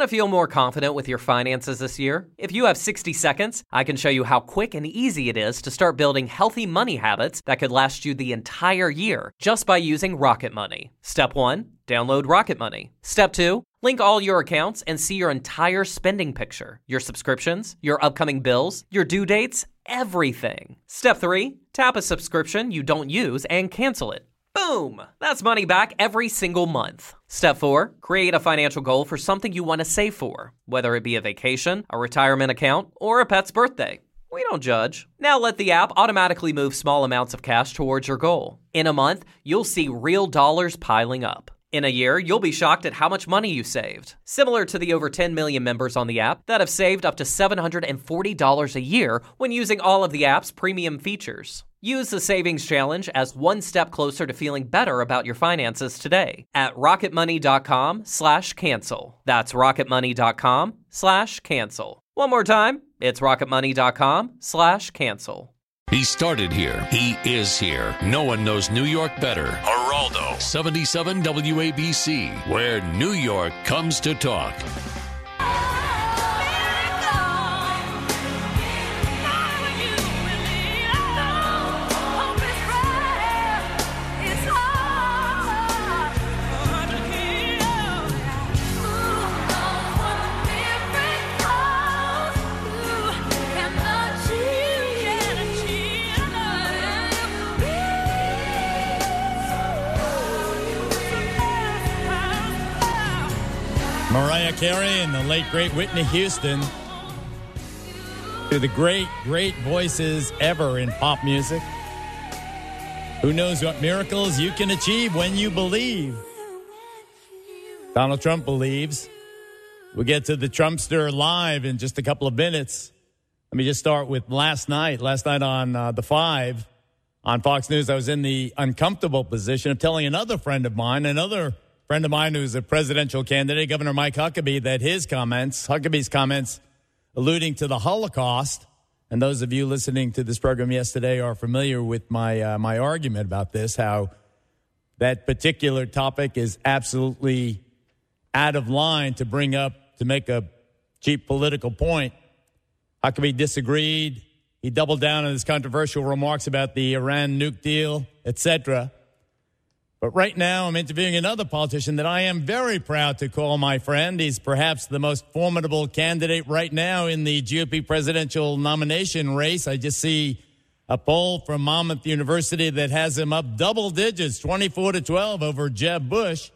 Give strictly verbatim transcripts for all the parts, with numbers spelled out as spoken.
Want to feel more confident with your finances this year? If you have sixty seconds, I can show you how quick and easy it is to start building healthy money habits that could last you the entire year just by using Rocket Money. Step one, download Rocket Money. Step two, link all your accounts and see your entire spending picture, your subscriptions, your upcoming bills, your due dates, everything. Step three, tap a subscription you don't use and cancel it. Boom! That's money back every single month. Step four, create a financial goal for something you want to save for, whether it be a vacation, a retirement account, or a pet's birthday. We don't judge. Now let the app automatically move small amounts of cash towards your goal. In a month, you'll see real dollars piling up. In a year, you'll be shocked at how much money you saved. Similar to the over ten million members on the app that have saved up to seven hundred forty dollars a year when using all of the app's premium features. Use the Savings Challenge as one step closer to feeling better about your finances today at rocketmoney.com slash cancel. That's rocketmoney.com slash cancel. One more time, it's rocketmoney.com slash cancel. He started here. He is here. No one knows New York better. Geraldo. seventy-seven W A B C, where New York comes to talk. Mariah Carey and the late, great Whitney Houston. Two of the great, great voices ever in pop music. Who knows what miracles you can achieve when you believe? Donald Trump believes. We'll get to the Trumpster live in just a couple of minutes. Let me just start with last night. Last night on uh, The Five on Fox News, I was in the uncomfortable position of telling another friend of mine, another friend of mine who's a presidential candidate, Governor Mike Huckabee, that his comments, Huckabee's comments alluding to the Holocaust, and those of you listening to this program yesterday are familiar with my uh, my argument about this, how that particular topic is absolutely out of line to bring up to make a cheap political point. Huckabee disagreed. He doubled down on his controversial remarks about the Iran nuke deal, et cetera. But right now, I'm interviewing another politician that I am very proud to call my friend. He's perhaps the most formidable candidate right now in the G O P presidential nomination race. I just see a poll from Monmouth University that has him up double digits, twenty-four to twelve over Jeb Bush.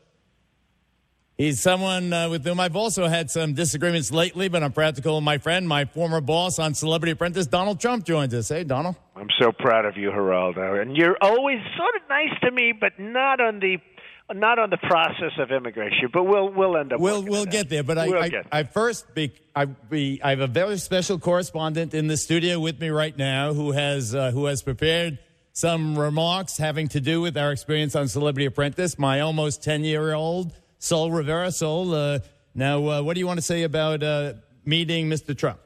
He's someone uh, with whom I've also had some disagreements lately, but I'm proud to call him my friend. My former boss on Celebrity Apprentice, Donald Trump, joins us. Hey, Donald. I'm so proud of you, Geraldo. And you're always sort of nice to me, but not on the not on the process of immigration. But we'll we'll end up. We'll we'll get there. But I we'll I, get I first be I be I have a very special correspondent in the studio with me right now who has uh, who has prepared some remarks having to do with our experience on Celebrity Apprentice. My almost ten year old. Sol Rivera. Sol, uh, now, uh, what do you want to say about uh, meeting Mister Trump?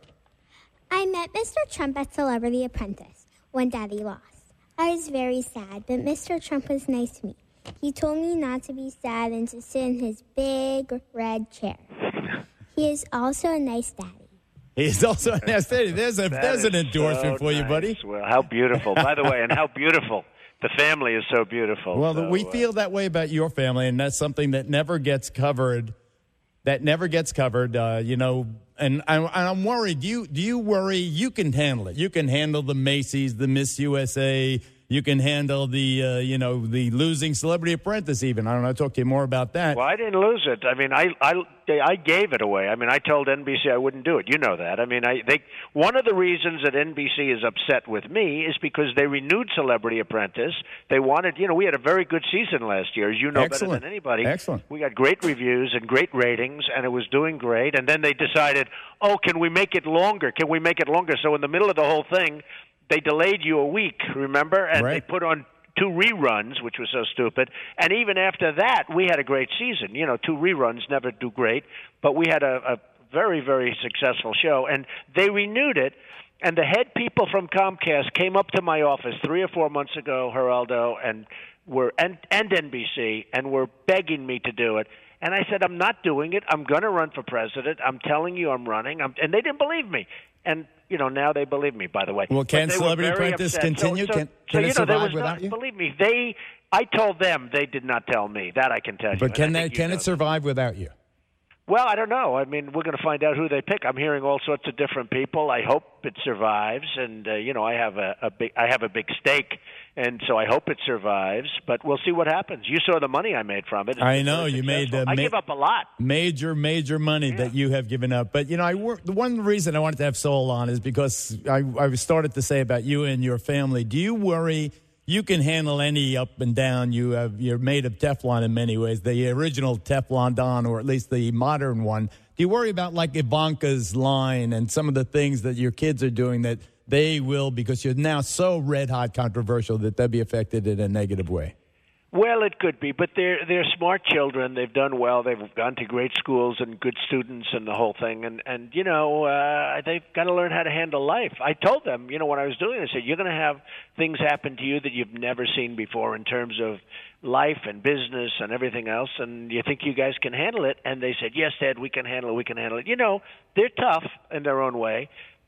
I met Mister Trump at Celebrity Apprentice when Daddy lost. I was very sad, but Mister Trump was nice to me. He told me not to be sad and to sit in his big red chair. He is also a nice daddy. He is also a nice daddy. There's, a, there's an endorsement so for nice. you, buddy. Well, how beautiful. By the way, and how beautiful. The family is so beautiful. Well, so, we uh, feel that way about your family, and that's something that never gets covered. That never gets covered, uh, you know. And, I, and I'm worried. Do you do you worry? You can handle it. You can handle the Macy's, the Miss U S A. You can handle the, uh, you know, the losing Celebrity Apprentice even. I don't know. I'll talk to you more about that. Well, I didn't lose it. I mean, I, I, I gave it away. I mean, I told N B C I wouldn't do it. You know that. I mean, I they one of the reasons that N B C is upset with me is because they renewed Celebrity Apprentice. They wanted, you know, we had a very good season last year, as you know Excellent. better than anybody. Excellent. We got great reviews and great ratings, and it was doing great. And then they decided, oh, can we make it longer? Can we make it longer? So in the middle of the whole thing, they delayed you a week, remember? And right. they put on two reruns, which was so stupid. And even after that, we had a great season. You know, two reruns never do great, but we had a, a very, very successful show. And they renewed it, and the head people from Comcast came up to my office three or four months ago, Geraldo, and were and, and N B C, and were begging me to do it. And I said, I'm not doing it. I'm going to run for president. I'm telling you I'm running. I'm, and they didn't believe me. And, you know, now they believe me, by the way. Well, can Celebrity Apprentice continue? So, so, can so, can you it know, there survive was without not, you? Believe me, they. I told them. They did not tell me. That I can tell you. But can, they, can know it survive without you? Well, I don't know. I mean, we're going to find out who they pick. I'm hearing all sorts of different people. I hope it survives, and uh, you know, I have a, a big, I have a big stake, and so I hope it survives. But we'll see what happens. You saw the money I made from it. It's I know you made. Uh, I ma- give up a lot. Major, major money yeah. that you have given up. But you know, I work. The one reason I wanted to have Soul on is because I, I started to say about you and your family. Do you worry? You can handle any up and down. You have, you're made of Teflon in many ways, the original Teflon Don, or at least the modern one. Do you worry about like Ivanka's line and some of the things that your kids are doing that they will, because you're now so red-hot controversial, that they'll be affected in a negative way? Well, it could be, but they're they're smart children. They've done well. They've gone to great schools and good students and the whole thing. And and you know uh, they've got to learn how to handle life. I told them, you know, when I was doing it, I said, you're going to have things happen to you that you've never seen before in terms of life and business and everything else. And you think you guys can handle it? And they said, yes, Dad, we can handle it. We can handle it. You know, they're tough in their own way.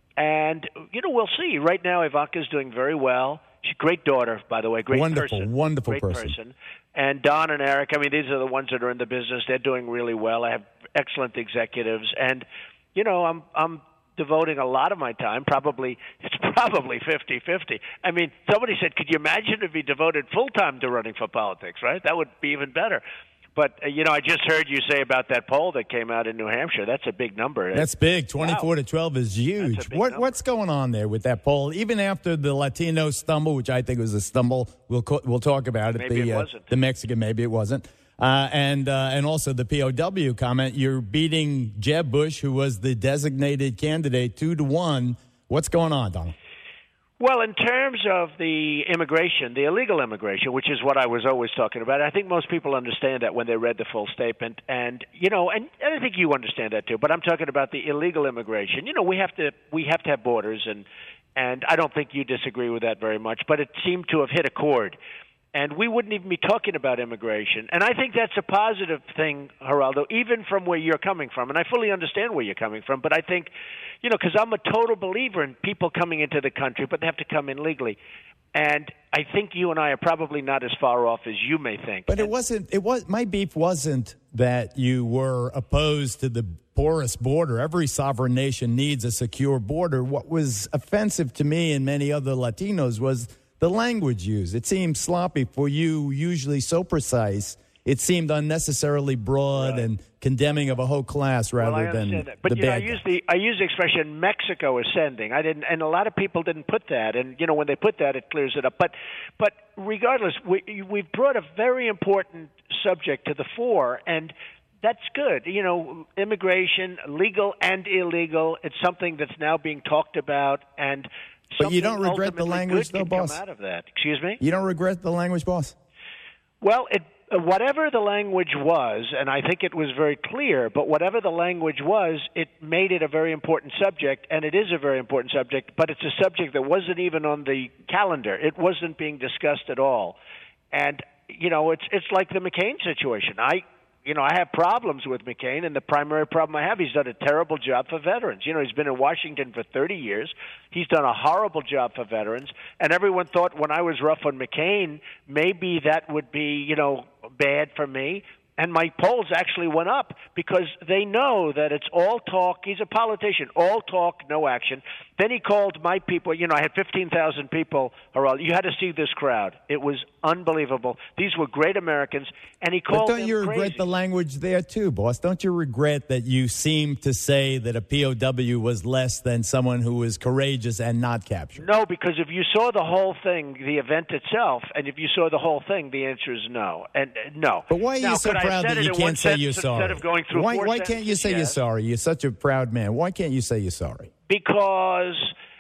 And you know, we'll see. Right now, Ivanka's doing very well. She's a great daughter, by the way, great wonderful, person. Wonderful, great person. person. And Don and Eric, I mean, these are the ones that are in the business. They're doing really well. I have excellent executives. And, you know, I'm I'm devoting a lot of my time, probably, it's probably fifty-fifty. I mean, somebody said, could you imagine if he devoted full-time to running for politics, right? That would be even better. But, uh, you know, I just heard you say about that poll that came out in New Hampshire. That's a big number. That's big. twenty-four wow. to twelve is huge. What number. What's going on there with that poll? Even after the Latino stumble, which I think was a stumble, we'll co- we'll talk about it. Maybe the, it uh, wasn't. The Mexican, maybe it wasn't. Uh, and uh, and also the P O W comment. You're beating Jeb Bush, who was the designated candidate, two to one. What's going on, Donald? Well, in terms of the immigration, the illegal immigration, which is what I was always talking about, I think most people understand that when they read the full statement. And, you know, and, and I think you understand that too, but I'm talking about the illegal immigration. You know, we have to we have to have borders, and and I don't think you disagree with that very much, but it seemed to have hit a chord. And we wouldn't even be talking about immigration. And I think that's a positive thing, Geraldo, even from where you're coming from. And I fully understand where you're coming from. But I think, you know, because I'm a total believer in people coming into the country, but they have to come in legally. And I think you and I are probably not as far off as you may think. But it wasn't, it was, my beef wasn't that you were opposed to the porous border. Every sovereign nation needs a secure border. What was offensive to me and many other Latinos was the language used. It seemed sloppy for you, usually so precise. It seemed unnecessarily broad right. and condemning of a whole class rather well, I than that. But, the you know, bad I use the I use the expression Mexico is sending. I didn't, and a lot of people didn't put that. And you know, when they put that, it clears it up. But but regardless, we we've brought a very important subject to the fore, and that's good. You know, immigration, legal and illegal. It's something that's now being talked about, and but you don't regret the language, though, boss? Come out of that. Excuse me? You don't regret the language, boss? Well, it, whatever the language was, and I think it was very clear, but whatever the language was, it made it a very important subject, and it is a very important subject, but it's a subject that wasn't even on the calendar. It wasn't being discussed at all. And, you know, it's it's like the McCain situation. I You know, I have problems with McCain, and the primary problem I have, he's done a terrible job for veterans. You know, he's been in Washington for thirty years. He's done a horrible job for veterans, and everyone thought when I was rough on McCain, maybe that would be, you know, bad for me. And my polls actually went up because they know that it's all talk. He's a politician. All talk, no action. Then he called my people. You know, I had fifteen thousand people. You had to see this crowd. It was unbelievable. These were great Americans. And he called But don't you them regret crazy. the language there, too, boss? Don't you regret that you seemed to say that a P O W was less than someone who was courageous and not captured? No, because if you saw the whole thing, the event itself, and if you saw the whole thing, the answer is no. And uh, no. But why are you now, so could I have proud said that it you in one can't say you're sentence sorry? Instead of going through why four why can't you say sentences? you're Yes. sorry? You're such a proud man. Why can't you say you're sorry? Because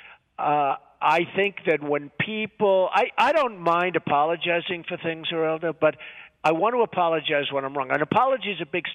uh, I think that when people, I, I don't mind apologizing for things, Geraldo, but I want to apologize when I'm wrong. An apology is a big step.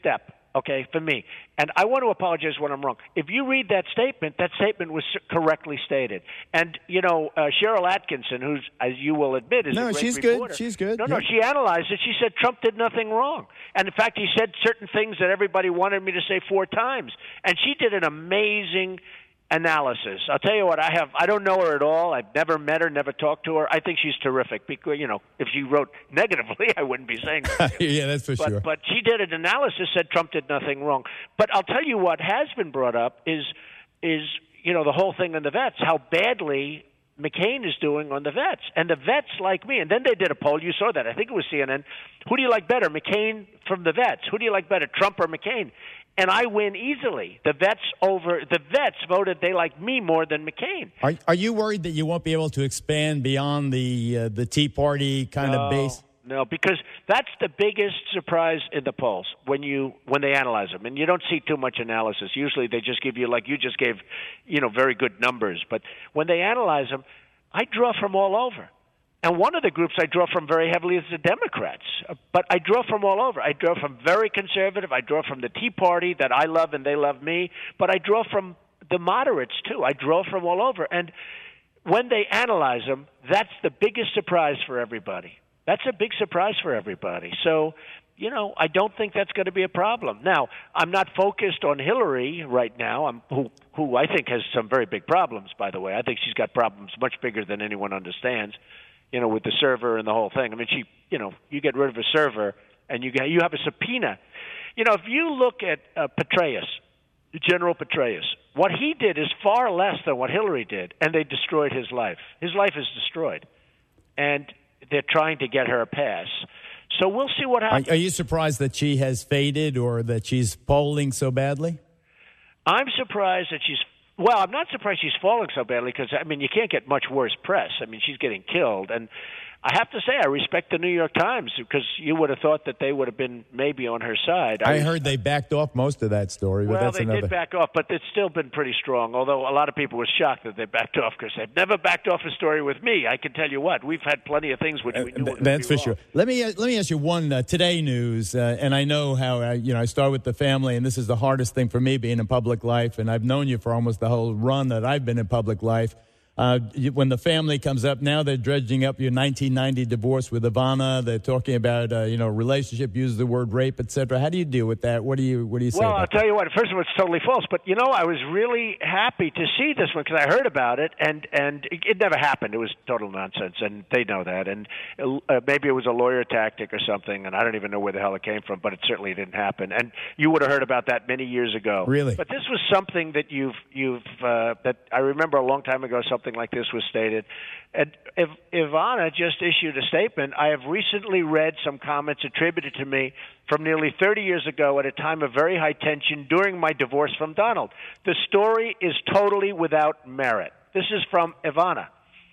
okay, for me. And I want to apologize when I'm wrong. If you read that statement, that statement was correctly stated. And, you know, uh, Cheryl Atkinson, who's, as you will admit, is no, a great she's reporter. good. She's good. No, yeah. no, she analyzed it. She said Trump did nothing wrong. And, in fact, he said certain things that everybody wanted me to say four times. And she did an amazing analysis. I'll tell you what, I have I don't know her at all. I've never met her, never talked to her. I think she's terrific because, you know, if she wrote negatively, I wouldn't be saying that. Yeah, that's for but, sure. But she did an analysis, said Trump did nothing wrong. But I'll tell you what has been brought up is is, you know, the whole thing on the vets, how badly McCain is doing on the vets. And the vets like me. And then they did a poll. You saw that. I think it was C N N. Who do you like better, McCain from the vets? Who do you like better, Trump or McCain? And I win easily. The vets over the vets voted they like me more than McCain. Are are you worried that you won't be able to expand beyond the uh, the Tea Party kind no, of base? No, because that's the biggest surprise in the polls when you when they analyze them, and you don't see too much analysis. Usually, they just give you, like you just gave, you know, very good numbers. But when they analyze them, I draw from all over. And one of the groups I draw from very heavily is the Democrats. But I draw from all over. I draw from very conservative. I draw from the Tea Party that I love and they love me. But I draw from the moderates, too. I draw from all over. And when they analyze them, that's the biggest surprise for everybody. That's a big surprise for everybody. So, you know, I don't think that's going to be a problem. Now, I'm not focused on Hillary right now, I'm, who, who I think has some very big problems, by the way. I think she's got problems much bigger than anyone understands. You know, with the server and the whole thing. I mean, she, you know, you get rid of a server and you get, you have a subpoena. You know, if you look at uh, Petraeus, General Petraeus, what he did is far less than what Hillary did, and they destroyed his life. His life is destroyed, and they're trying to get her a pass. So we'll see what happens. Are, are you surprised that she has faded or that she's polling so badly? I'm surprised that she's Well, I'm not surprised she's falling so badly because, I mean, you can't get much worse press. I mean, she's getting killed. And I have to say, I respect the New York Times because you would have thought that they would have been maybe on her side. I, I heard they backed off most of that story, but well, that's they another. did back off, but it's still been pretty strong, although a lot of people were shocked that they backed off because they've never backed off a story with me. I can tell you what, we've had plenty of things which we knew uh, would That's be for wrong. sure. Let me let me ask you one uh, today news, uh, and I know how uh, you know I start with the family, and this is the hardest thing for me being in public life, and I've known you for almost the whole run that I've been in public life. Uh, when the family comes up, now they're dredging up your nineteen ninety divorce with Ivana. They're talking about, uh, you know, relationship, use the word rape, et cetera. How do you deal with that? What do you What do you say Well, about I'll tell you what. First of all, it's totally false. But, you know, I was really happy to see this one because I heard about it, and, and it, it never happened. It was total nonsense, and they know that. And uh, maybe it was a lawyer tactic or something, and I don't even know where the hell it came from, but it certainly didn't happen. And you would have heard about that many years ago. Really? But this was something that you've, you've uh, that I remember a long time ago something like this was stated. And if Ivana just issued a statement, I have recently read some comments attributed to me from nearly thirty years ago at a time of very high tension during my divorce from Donald. The story is totally without merit. This is from Ivana.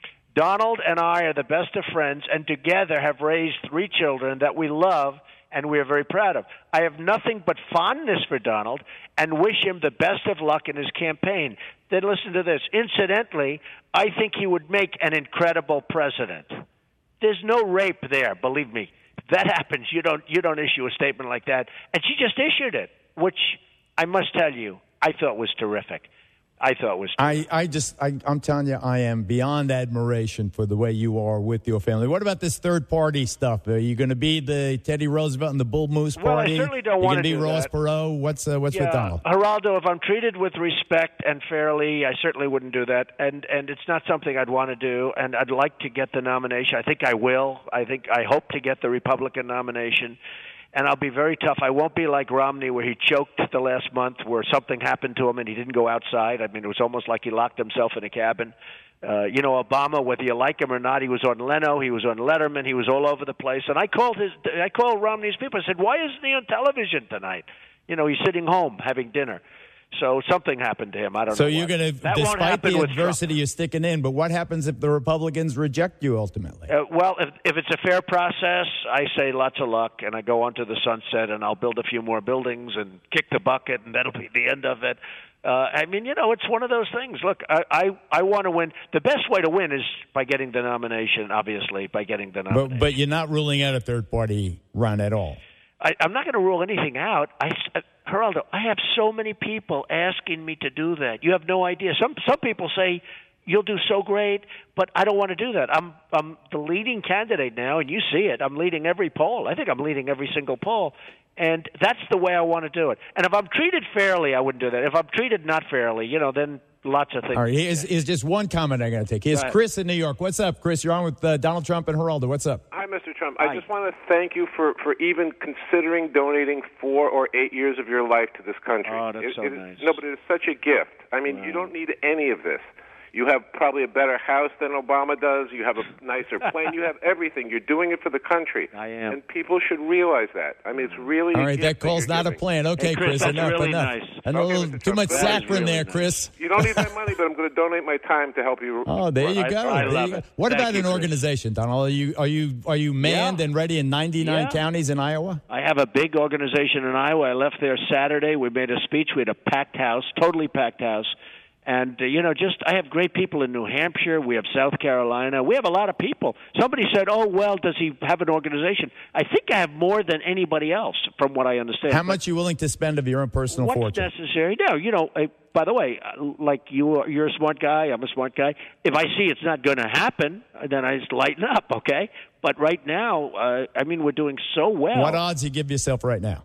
Donald and I are the best of friends and together have raised three children that we love and we are very proud of. I have nothing but fondness for Donald and wish him the best of luck in his campaign. Then listen to this. Incidentally, I think he would make an incredible president. There's no rape there, believe me. If that happens, you don't you don't issue a statement like that. And she just issued it, which I must tell you, I thought was terrific. I thought was terrific. I, I just, I, I'm telling you, I am beyond admiration for the way you are with your family. What about this third-party stuff? Are you going to be the Teddy Roosevelt and the Bull Moose Party? Well, I certainly don't you want to be do Ross that. Perot? What's, uh, what's yeah, with Donald? Geraldo, if I'm treated with respect and fairly, I certainly wouldn't do that. And and it's not something I'd want to do. And I'd like to get the nomination. I think I will. I think I hope to get the Republican nomination. And I'll be very tough. I won't be like Romney where he choked the last month where something happened to him and he didn't go outside. I mean, it was almost like he locked himself in a cabin. Uh, you know, Obama, whether you like him or not, he was on Leno, he was on Letterman, he was all over the place. And I called his, I called Romney's people. I said, why isn't he on television tonight? You know, he's sitting home having dinner. So something happened to him. I don't so know. So you're going to, despite the adversity you're sticking in, but what happens if the Republicans reject you ultimately? Uh, well, if, if it's a fair process, I say lots of luck, and I go on to the sunset, and I'll build a few more buildings and kick the bucket, and that'll be the end of it. Uh, I mean, you know, it's one of those things. Look, I, I, I want to win. The best way to win is by getting the nomination, obviously, by getting the nomination. But, but you're not ruling out a third-party run at all? I, I'm not going to rule anything out. I, uh, Geraldo, I have so many people asking me to do that. You have no idea. Some some people say you'll do so great, but I don't want to do that. I'm I'm the leading candidate now, and you see it. I'm leading every poll. I think I'm leading every single poll, and that's the way I want to do it. And if I'm treated fairly, I wouldn't do that. If I'm treated not fairly, you know, then lots of things. All right, here's, here's just one comment I got to take. Here's Right. Chris in New York. What's up, Chris? You're on with uh, Donald Trump and Geraldo. What's up? Hi, Mister Trump. Hi. I just want to thank you for, for even considering donating four or eight years of your life to this country. Oh, that's It- so it is- nice. No, but it is such a gift. I mean, you don't need any of this. You have probably a better house than Obama does. You have a nicer plane. You have everything. You're doing it for the country. I am. And people should realize that. I mean, it's really All a right, gift that call's you're not a giving. plan. Okay, Hey, Chris, Chris, that's enough, really enough. nice. And a Okay, little, Mister too Trump, much that is saccharine really there, nice. Chris. You don't need my money, but I'm going to donate my time to help you. Oh, there you I- go. I There love you go. it. What Thank about you, an Chris. organization, Donald? Are you are you are you manned Yeah. and ready in ninety-nine Yeah. counties in Iowa? I have a big organization in Iowa. I left there Saturday. We made a speech. We had a packed house, totally packed house. And, uh, you know, just I have great people in New Hampshire. We have South Carolina. We have a lot of people. Somebody said, oh, well, does he have an organization? I think I have more than anybody else, from what I understand. How But much are you willing to spend of your own personal what's fortune? necessary? No, you know, uh, by the way, uh, like you, are- you're a smart guy. I'm a smart guy. If I see it's not going to happen, then I just lighten up, okay? But right now, uh, I mean, we're doing so well. What odds you give yourself right now?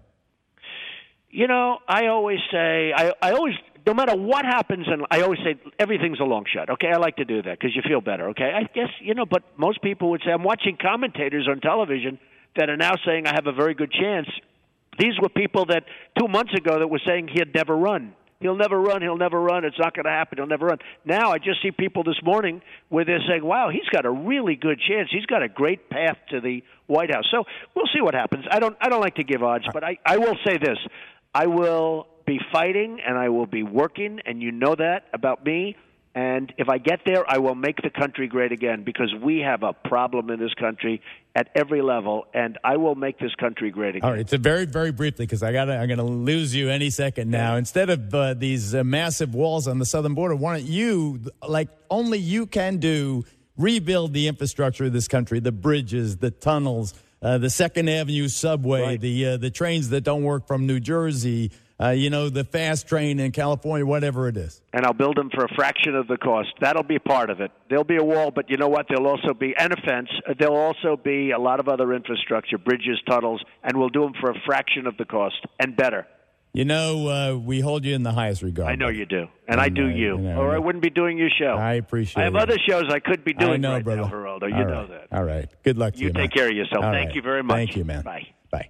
You know, I always say, I, I always, no matter what happens, and I always say everything's a long shot. Okay, I like to do that because you feel better. Okay, I guess you know, but most people would say I'm watching commentators on television that are now saying I have a very good chance. These were people that two months ago that were saying he'd never run. He'll never run. He'll never run. It's not going to happen. He'll never run. Now I just see people this morning where they're saying, "Wow, he's got a really good chance. He's got a great path to the White House." So we'll see what happens. I don't. I don't like to give odds, but I, I will say this. I will be fighting and I will be working, and you know that about me. And if I get there, I will make the country great again because we have a problem in this country at every level, and I will make this country great again. All right, so very, very briefly, because I got I'm going to lose you any second now. Instead of uh, these uh, massive walls on the southern border, why don't you, like only you can do, rebuild the infrastructure of this country, the bridges, the tunnels, uh, the Second Avenue subway, Right. the uh, the trains that don't work from New Jersey, uh, you know, the fast train in California, whatever it is. And I'll build them for a fraction of the cost. That'll be part of it. There'll be a wall, but you know what? There'll also be and a fence. There'll also be a lot of other infrastructure, bridges, tunnels, and we'll do them for a fraction of the cost and better. You know, uh, we hold you in the highest regard. I know buddy. you do, and I do I- you, you know, or I yeah. wouldn't be doing your show. I appreciate I have it. other shows I could be doing I know, right brother. now, Geraldo. You All know right. that. All right. Good luck to you, You man. take care of yourself. All Thank right. you very much. Thank you, man. Bye. Bye.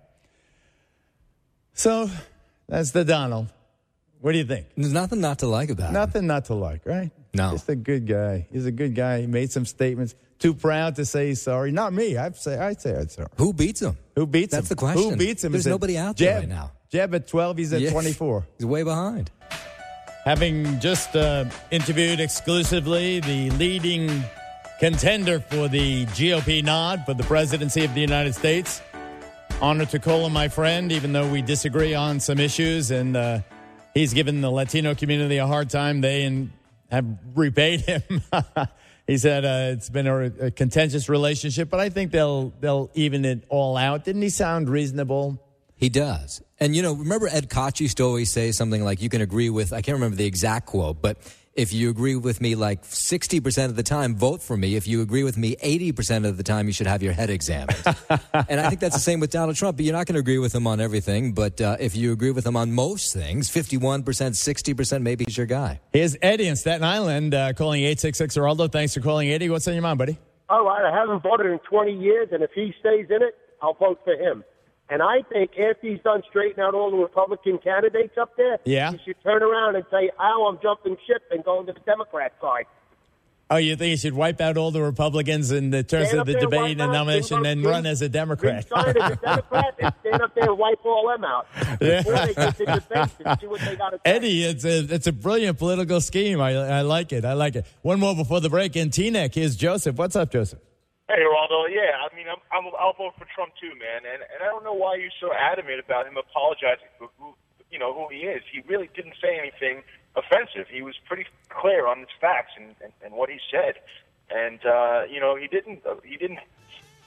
So that's the Donald. What do you think? There's nothing not to like about him. Nothing not to like, right? No. Just a good guy. He's a good guy. He made some statements. Too proud to say he's sorry. Not me. I'd say I'd say I'm sorry. Who beats him? Who beats That's him? the question. Who beats him? There's Is it nobody out there Jeb? right now. Jeb at twelve. He's at Yes. twenty-four. He's way behind. Having just uh, interviewed exclusively the leading contender for the G O P nod for the presidency of the United States, honored to call him my friend, even though we disagree on some issues, and uh, he's given the Latino community a hard time. They and have repaid him. He said uh, it's been a, a contentious relationship, but I think they'll they'll even it all out. Didn't he sound reasonable? He does. And, you know, remember Ed Koch used to always say something like, you can agree with, I can't remember the exact quote, but if you agree with me like sixty percent of the time, vote for me. If you agree with me eighty percent of the time, you should have your head examined. And I think that's the same with Donald Trump. But you're not going to agree with him on everything. But uh, if you agree with him on most things, fifty-one percent, sixty percent, maybe he's your guy. Here's Eddie in Staten Island uh, calling eight six six Geraldo. Thanks for calling, Eddie. What's on your mind, buddy? All right, I haven't voted in twenty years, and if he stays in it, I'll vote for him. And I think after he's done straightening out all the Republican candidates up there, Yeah. he should turn around and say, Al, I'm jumping ship and going to the Democrat side. Oh, you think he should wipe out all the Republicans in the terms Stand of up the there, debate wipe and out, nomination stand and up, run as a Democrat? Resign as a Democrat and stand up there and wipe all them out. Yeah. Before they get to debate and see what they got to say. Eddie, it's a it's a brilliant political scheme. I I like it. I like it. One more before the break. In Teaneck, here's Joseph. What's up, Joseph? Hey, Geraldo. Yeah, I mean, I'm, I'm, I'll vote for Trump too, man. And and I don't know why you're so adamant about him apologizing for who, you know, who he is. He really didn't say anything offensive. He was pretty clear on his facts and, and, and what he said. And uh, you know, he didn't uh, he didn't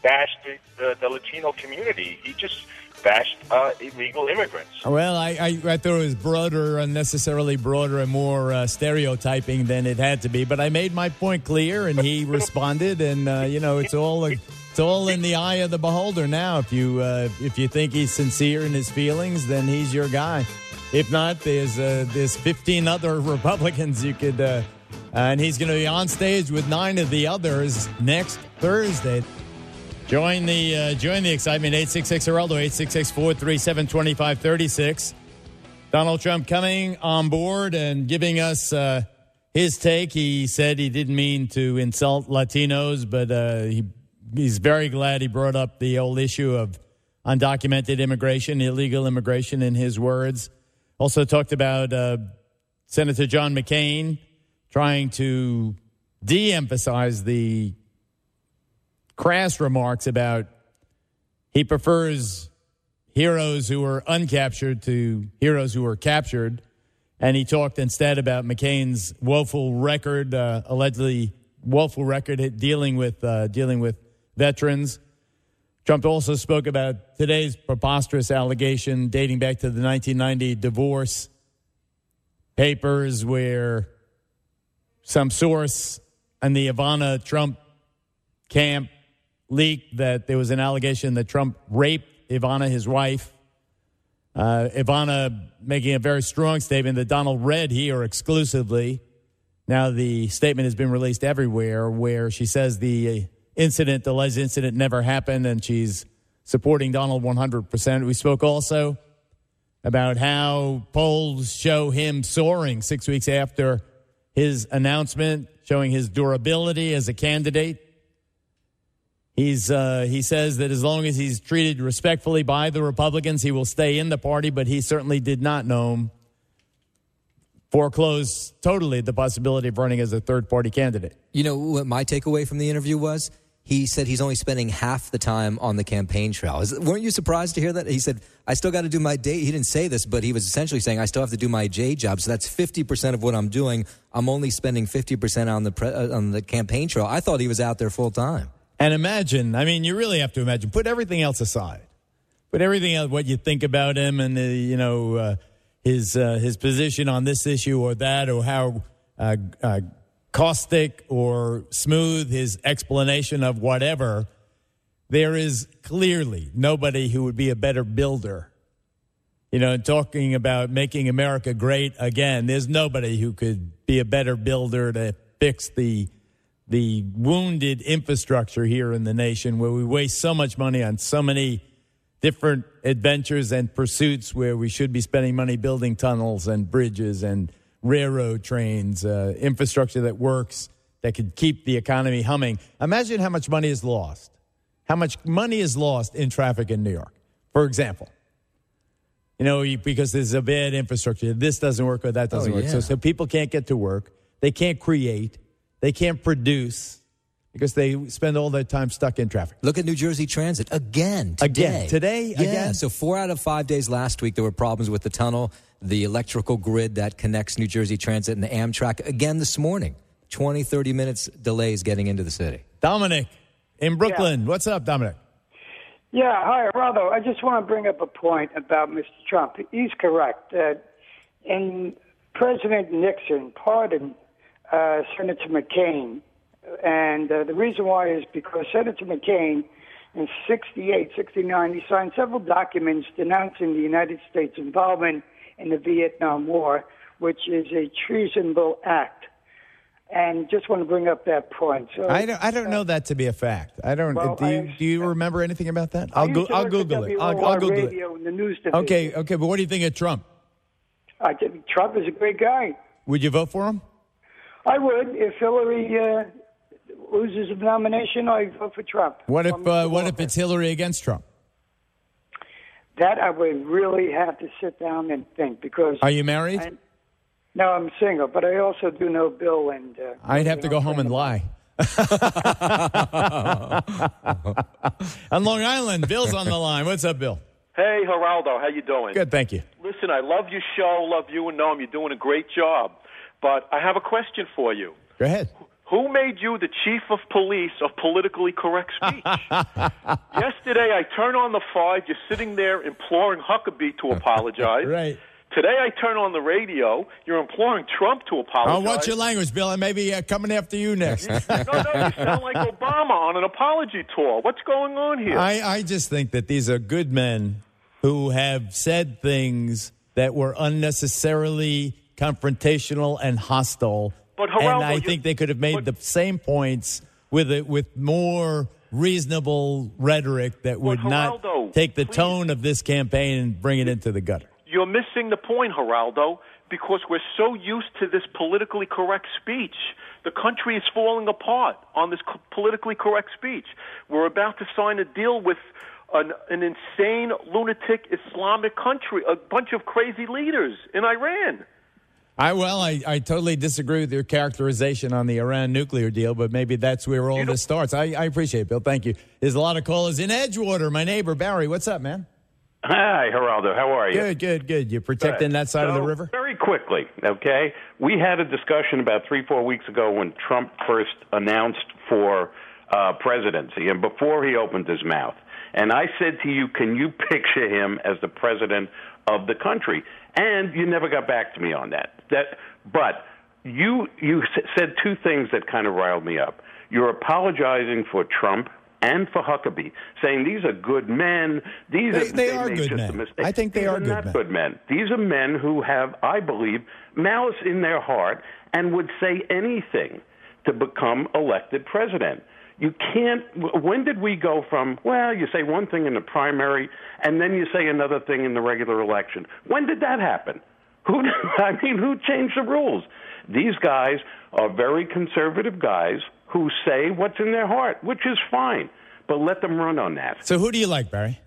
bashed the, the, the Latino community. He just bashed uh, illegal immigrants. Well, I, I, I thought it was broader, unnecessarily broader and more uh, stereotyping than it had to be. But I made my point clear, and he responded. And, uh, you know, it's all it's all in the eye of the beholder now. If you, uh, if you think he's sincere in his feelings, then he's your guy. If not, there's uh, there's fifteen other Republicans you could uh, – and he's going to be on stage with nine of the others next Thursday. Join the uh, join the excitement. eight six six Geraldo, eight six six, four three seven, two five three six. Donald Trump coming on board and giving us uh, his take. He said he didn't mean to insult Latinos, but uh, he he's very glad he brought up the old issue of undocumented immigration, illegal immigration, in his words. Also talked about uh, Senator John McCain trying to de-emphasize the crass remarks about he prefers heroes who are uncaptured to heroes who are captured. And he talked instead about McCain's woeful record, uh, allegedly woeful record dealing with uh, dealing with veterans. Trump also spoke about today's preposterous allegation dating back to the nineteen ninety divorce papers, where some source in the Ivana Trump camp leaked that there was an allegation that Trump raped Ivana, his wife. Uh, Ivana making a very strong statement that Donald read here exclusively. Now the statement has been released everywhere, where she says the incident, the alleged incident, never happened, and she's supporting Donald one hundred percent. We spoke also about how polls show him soaring six weeks after his announcement, showing his durability as a candidate. He's uh, he says that as long as he's treated respectfully by the Republicans, he will stay in the party, but he certainly did not know him foreclose totally the possibility of running as a third-party candidate. You know what my takeaway from the interview was? He said he's only spending half the time on the campaign trail. Is, weren't you surprised to hear that? He said, I still got to do my day. He didn't say this, but he was essentially saying, I still have to do my J job. So that's fifty percent of what I'm doing. I'm only spending fifty percent on the pre, uh, on the campaign trail. I thought he was out there full time. And imagine, I mean, you really have to imagine, put everything else aside. Put everything else, what you think about him and, uh, you know, uh, his uh, his position on this issue or that, or how uh, uh, caustic or smooth his explanation of whatever. There is clearly nobody who would be a better builder. You know, talking about making America great again, there's nobody who could be a better builder to fix the the wounded infrastructure here in the nation, where we waste so much money on so many different adventures and pursuits where we should be spending money building tunnels and bridges and railroad trains, uh, infrastructure that works, that could keep the economy humming. Imagine how much money is lost. How much money is lost in traffic in New York, for example. You know, because there's a bad infrastructure. This doesn't work or that doesn't oh, work. Yeah. So, so people can't get to work. They can't create. They can't produce because they spend all their time stuck in traffic. Look at New Jersey Transit again today. Again. Today? Yeah. Again? So four out of five days last week, there were problems with the tunnel, the electrical grid that connects New Jersey Transit and the Amtrak. Again this morning, twenty, thirty minutes delays getting into the city. Dominic in Brooklyn. Yeah. What's up, Dominic? Yeah, hi, Geraldo. I just want to bring up a point about Mister Trump. He's correct. Uh, and President Nixon pardoned uh, Senator McCain. And uh, the reason why is because Senator McCain, in sixty-eight, sixty-nine, he signed several documents denouncing the United States' involvement in the Vietnam War, which is a treasonable act. And just want to bring up that point. So I don't, I don't uh, know that to be a fact. I don't. Well, do you I, do you remember anything about that? I'll go. I'll Google it. I'll, I'll Google radio it. And the news okay. Okay. But what do you think of Trump? I think Trump is a great guy. Would you vote for him? I would. If Hillary uh, loses the nomination, I vote for Trump. What if uh, What if it's Hillary against Trump? That I would really have to sit down and think, because. Are you married? I, no, I'm single, but I also do know Bill, and uh, I'd have to go home and lie. On Long Island, Bill's on the line. What's up, Bill? Hey, Geraldo, how you doing? Good, thank you. Listen, I love your show, love you and Noam. You're doing a great job. But I have a question for you. Go ahead. Who made you the chief of police of politically correct speech? Yesterday, I turn on the five. You're sitting there imploring Huckabee to apologize. Right. Today, I turn on the radio. You're imploring Trump to apologize. Oh, watch your language, Bill. I may be uh, coming after you next. no, no, you sound like Obama on an apology tour. What's going on here? I, I just think that these are good men who have said things that were unnecessarily confrontational and hostile. But Geraldo, and I think they could have made but, the same points with it with more reasonable rhetoric that would Geraldo, not take the please. tone of this campaign and bring it into the gutter. You're missing the point, Geraldo, because we're so used to this politically correct speech. The country is falling apart on this co- politically correct speech. We're about to sign a deal with an, an insane, lunatic Islamic country, a bunch of crazy leaders in Iran. I well, I, I totally disagree with your characterization on the Iran nuclear deal, but maybe that's where all this starts. I, I appreciate it, Bill. Thank you. There's a lot of callers in Edgewater. My neighbor, Barry. What's up, man? Hi, Geraldo. How are you? Good, good, good. You're protecting Good. that side so, of the river? Very quickly, okay? We had a discussion about three, four weeks ago when Trump first announced for uh, presidency and before he opened his mouth. And I said to you, can you picture him as the president of the country? And you never got back to me on that. That, but you you said two things that kind of riled me up. You're apologizing for Trump and for Huckabee, saying these are good men. These they, are, they, they are made good just men. a mistake. I think they these are, are good, not men. good men. These are men who have, I believe, malice in their heart and would say anything to become elected president. You can't. When did we go from, well, you say one thing in the primary and then you say another thing in the regular election? When did that happen? Who? I mean, who changed the rules? These guys are very conservative guys who say what's in their heart, which is fine, but let them run on that. So who do you like, Barry?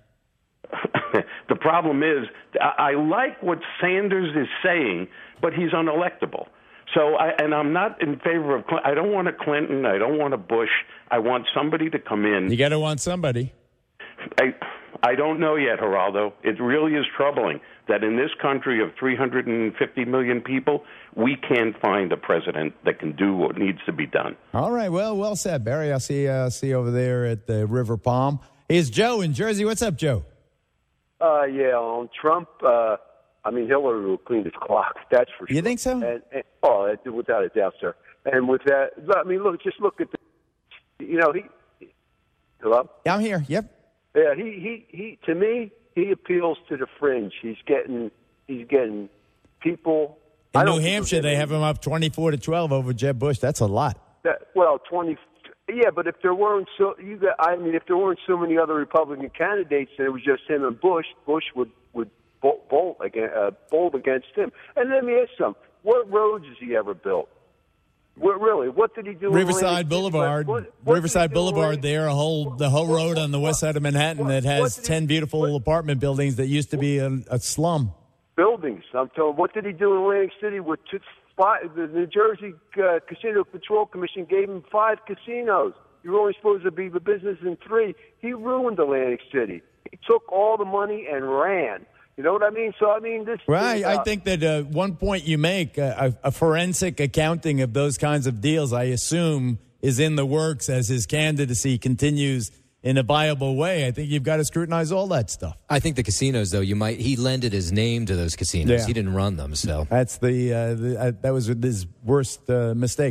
The problem is, I like what Sanders is saying, but he's unelectable. So, I, and I'm not in favor of, I don't want a Clinton, I don't want a Bush, I want somebody to come in. You got to want somebody. I, I don't know yet, Geraldo. It really is troubling that in this country of three hundred fifty million people, we can't find a president that can do what needs to be done. All right, well, well said, Barry. I'll see, uh, see you over there at the River Palm. Here's Joe in Jersey. What's up, Joe? Uh, yeah, on Trump, uh, I mean, Hillary will clean his clock, that's for sure. You think so? And, and, oh, without a doubt, sir. And with that, I mean, look, just look at the, you know, he, hello? Yeah, I'm here, yep. Yeah, he, he, he, to me, he appeals to the fringe. He's getting, he's getting people. In New Hampshire, they have him up twenty-four to twelve over Jeb Bush. That's a lot. That, well, twenty, yeah, but if there weren't so, you got, I mean, if there weren't so many other Republican candidates and it was just him and Bush, Bush would, would bolt against, uh, bolt against him. And let me ask something. What roads has he ever built? What, really, what did he do? Riverside Boulevard, what, what Riverside Boulevard. There, a whole the whole road on the west side of Manhattan what, that has ten he, beautiful what, apartment buildings that used to be a, a slum. Buildings. I'm telling. What did he do in Atlantic City? With two, five, the New Jersey uh, Casino Control Commission gave him five casinos. You were only supposed to be the business in three. He ruined Atlantic City. He took all the money and ran. You know what I mean? So, I mean, this... Right. Is, uh, I think that uh, one point you make, uh, a, a forensic accounting of those kinds of deals, I assume, is in the works as his candidacy continues in a viable way. I think you've got to scrutinize all that stuff. I think the casinos, though, you might... He lended his name to those casinos. Yeah. He didn't run them, so... That's the... Uh, the uh, that was his worst uh, mistake.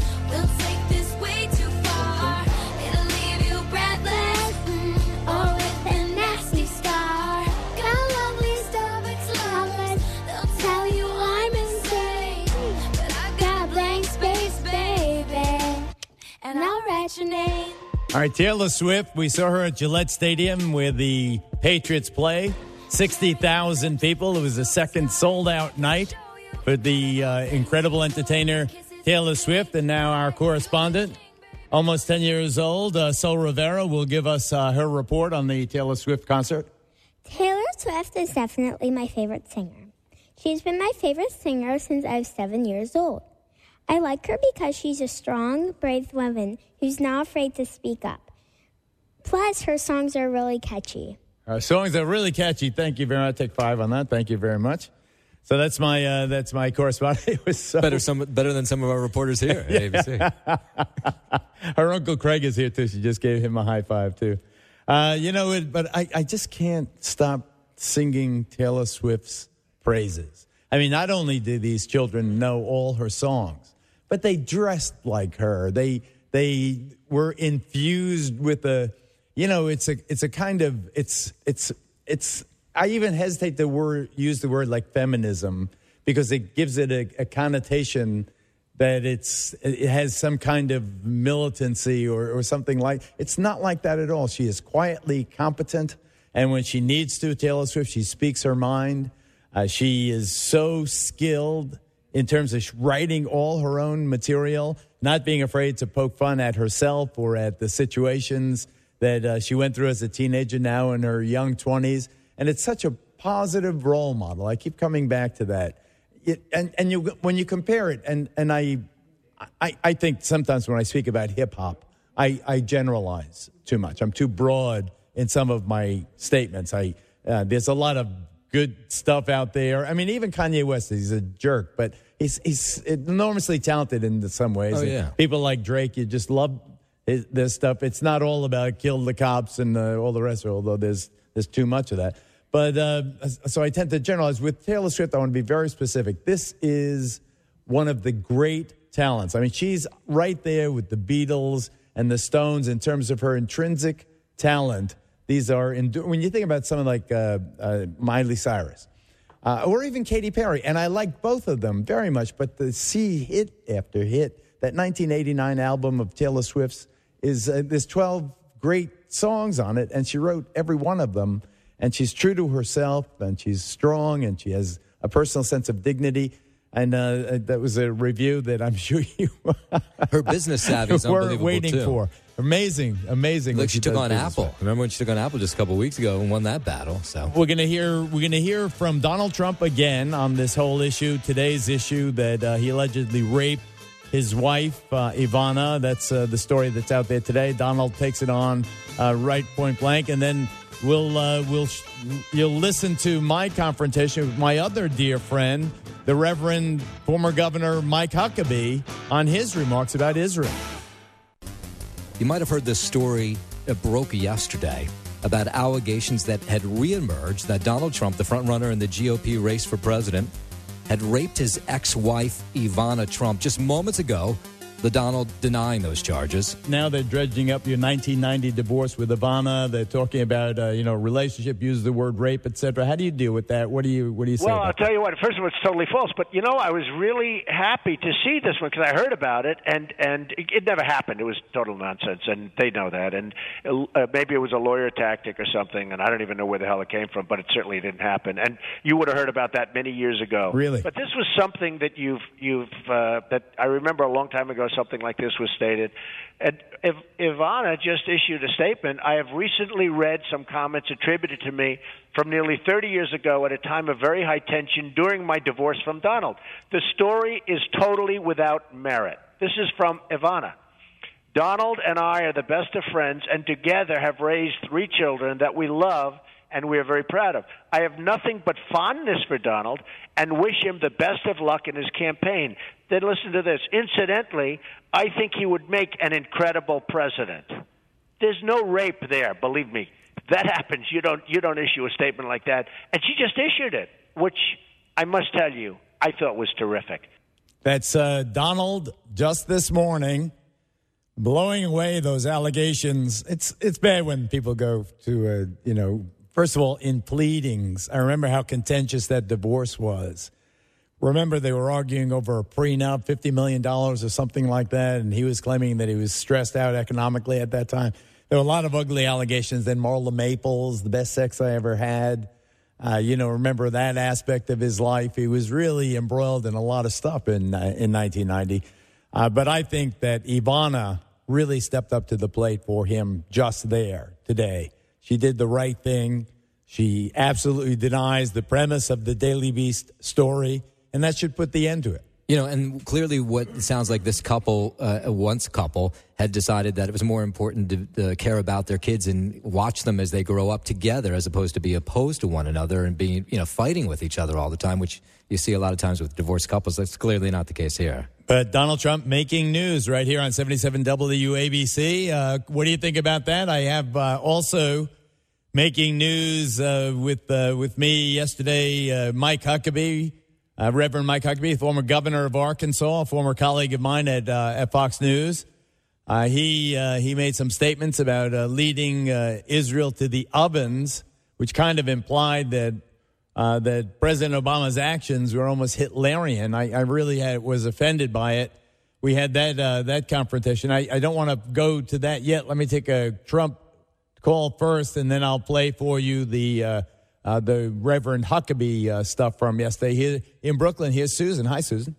All right, Taylor Swift, we saw her at Gillette Stadium where the Patriots play. sixty thousand people. It was the second sold-out night for the uh, incredible entertainer Taylor Swift. And now our correspondent, almost ten years old, uh, Sol Rivera, will give us uh, her report on the Taylor Swift concert. Taylor Swift is definitely my favorite singer. She's been my favorite singer since I was seven years old. I like her because she's a strong, brave woman who's not afraid to speak up. Plus, her songs are really catchy. Her songs are really catchy. Thank you very much. Take five on that. Thank you very much. So that's my uh, that's my correspondent. It was so better some better than some of our reporters here at A B C. Her Uncle Craig is here too. She just gave him a high five too. Uh, you know, it, but I, I just can't stop singing Taylor Swift's praises. I mean, not only do these children know all her songs, but they dressed like her. They they were infused with a, you know, it's a it's a kind of it's it's it's. I even hesitate to word, use the word like feminism because it gives it a, a connotation that it's it has some kind of militancy or, or something like. It's not like that at all. She is quietly competent, and when she needs to, Taylor Swift, she speaks her mind. Uh, she is so skilled in terms of writing all her own material, not being afraid to poke fun at herself or at the situations that uh, she went through as a teenager, now in her young twenties. And it's such a positive role model. I keep coming back to that. It, and and you, when you compare it, and, and I, I I think sometimes when I speak about hip-hop, I, I generalize too much. I'm too broad in some of my statements. I uh, there's a lot of good stuff out there. I mean, even Kanye West, he's a jerk, but he's he's enormously talented in some ways. Oh, yeah. People like Drake, you just love his, this stuff. It's not all about kill the cops and uh, all the rest, although there's there's too much of that. But uh, so I tend to generalize. With Taylor Swift, I want to be very specific. This is one of the great talents. I mean, she's right there with the Beatles and the Stones in terms of her intrinsic talent. These are, when you think about someone like uh, uh, Miley Cyrus uh, or even Katy Perry, and I like both of them very much, but to see hit after hit, that nineteen eighty-nine album of Taylor Swift's is uh, there's twelve great songs on it, and she wrote every one of them. And she's true to herself, and she's strong, and she has a personal sense of dignity. And uh, that was a review that I'm sure you her business savvy is were unbelievable waiting too. for. Amazing, amazing. Look, she took on Apple. Remember when she took on Apple just a couple of weeks ago and won that battle? So we're gonna hear we're gonna hear from Donald Trump again on this whole issue. Today's issue that uh, he allegedly raped his wife uh, Ivana. That's uh, the story that's out there today. Donald takes it on uh, right point blank, and then. We'll uh, we'll you'll listen to my confrontation with my other dear friend, the Reverend former Governor Mike Huckabee, on his remarks about Israel. You might have heard this story that broke yesterday about allegations that had reemerged that Donald Trump, the frontrunner in the G O P race for president, had raped his ex-wife Ivana Trump just moments ago. The Donald denying those charges. Now they're dredging up your nineteen ninety divorce with Ivana. They're talking about, uh, you know, relationship, use the word rape, et cetera. How do you deal with that? What do you What do you say? Well, about I'll tell you what. First of all, it's totally false. But you know, I was really happy to see this one because I heard about it, and and it, it never happened. It was total nonsense, and they know that. And uh, maybe it was a lawyer tactic or something, and I don't even know where the hell it came from. But it certainly didn't happen. And you would have heard about that many years ago. Really? But this was something that you've you've uh, that I remember a long time ago. Something like this was stated. And if Ivana just issued a statement. I have recently read some comments attributed to me from nearly thirty years ago at a time of very high tension during my divorce from Donald. The story is totally without merit. This is from Ivana. Donald and I are the best of friends and together have raised three children that we love and we are very proud of. I have nothing but fondness for Donald and wish him the best of luck in his campaign. Then listen to this. Incidentally, I think he would make an incredible president. There's no rape there, believe me. That happens. You don't you don't issue a statement like that. And she just issued it, which I must tell you, I thought was terrific. That's uh, Donald just this morning blowing away those allegations. It's it's bad when people go to, uh, you know, first of all, in pleadings. I remember how contentious that divorce was. Remember, they were arguing over a prenup, fifty million dollars or something like that, and he was claiming that he was stressed out economically at that time. There were a lot of ugly allegations. Then Marla Maples, the best sex I ever had. Uh, you know, remember that aspect of his life. He was really embroiled in a lot of stuff in uh, in nineteen ninety. Uh, but I think that Ivana really stepped up to the plate for him just there today. She did the right thing. She absolutely denies the premise of the Daily Beast story, and that should put the end to it. You know, and clearly what it sounds like this couple, uh, once couple, had decided that it was more important to uh, care about their kids and watch them as they grow up together as opposed to be opposed to one another and being, you know, fighting with each other all the time, which you see a lot of times with divorced couples. That's clearly not the case here. But Donald Trump making news right here on seventy-seven W A B C. Uh, what do you think about that? I have uh, also making news uh, with uh, with me yesterday, uh, Mike Huckabee. Uh, Reverend Mike Huckabee, former governor of Arkansas, a former colleague of mine at uh, at Fox News. Uh, he uh, he made some statements about uh, leading uh, Israel to the ovens, which kind of implied that uh, that President Obama's actions were almost Hitlerian. I, I really had, was offended by it. We had that uh, that confrontation. I, I don't want to go to that yet. Let me take a Trump call first, and then I'll play for you the. Uh, Uh, the Reverend Huckabee uh, stuff from yesterday. Here in Brooklyn, here's Susan. Hi, Susan.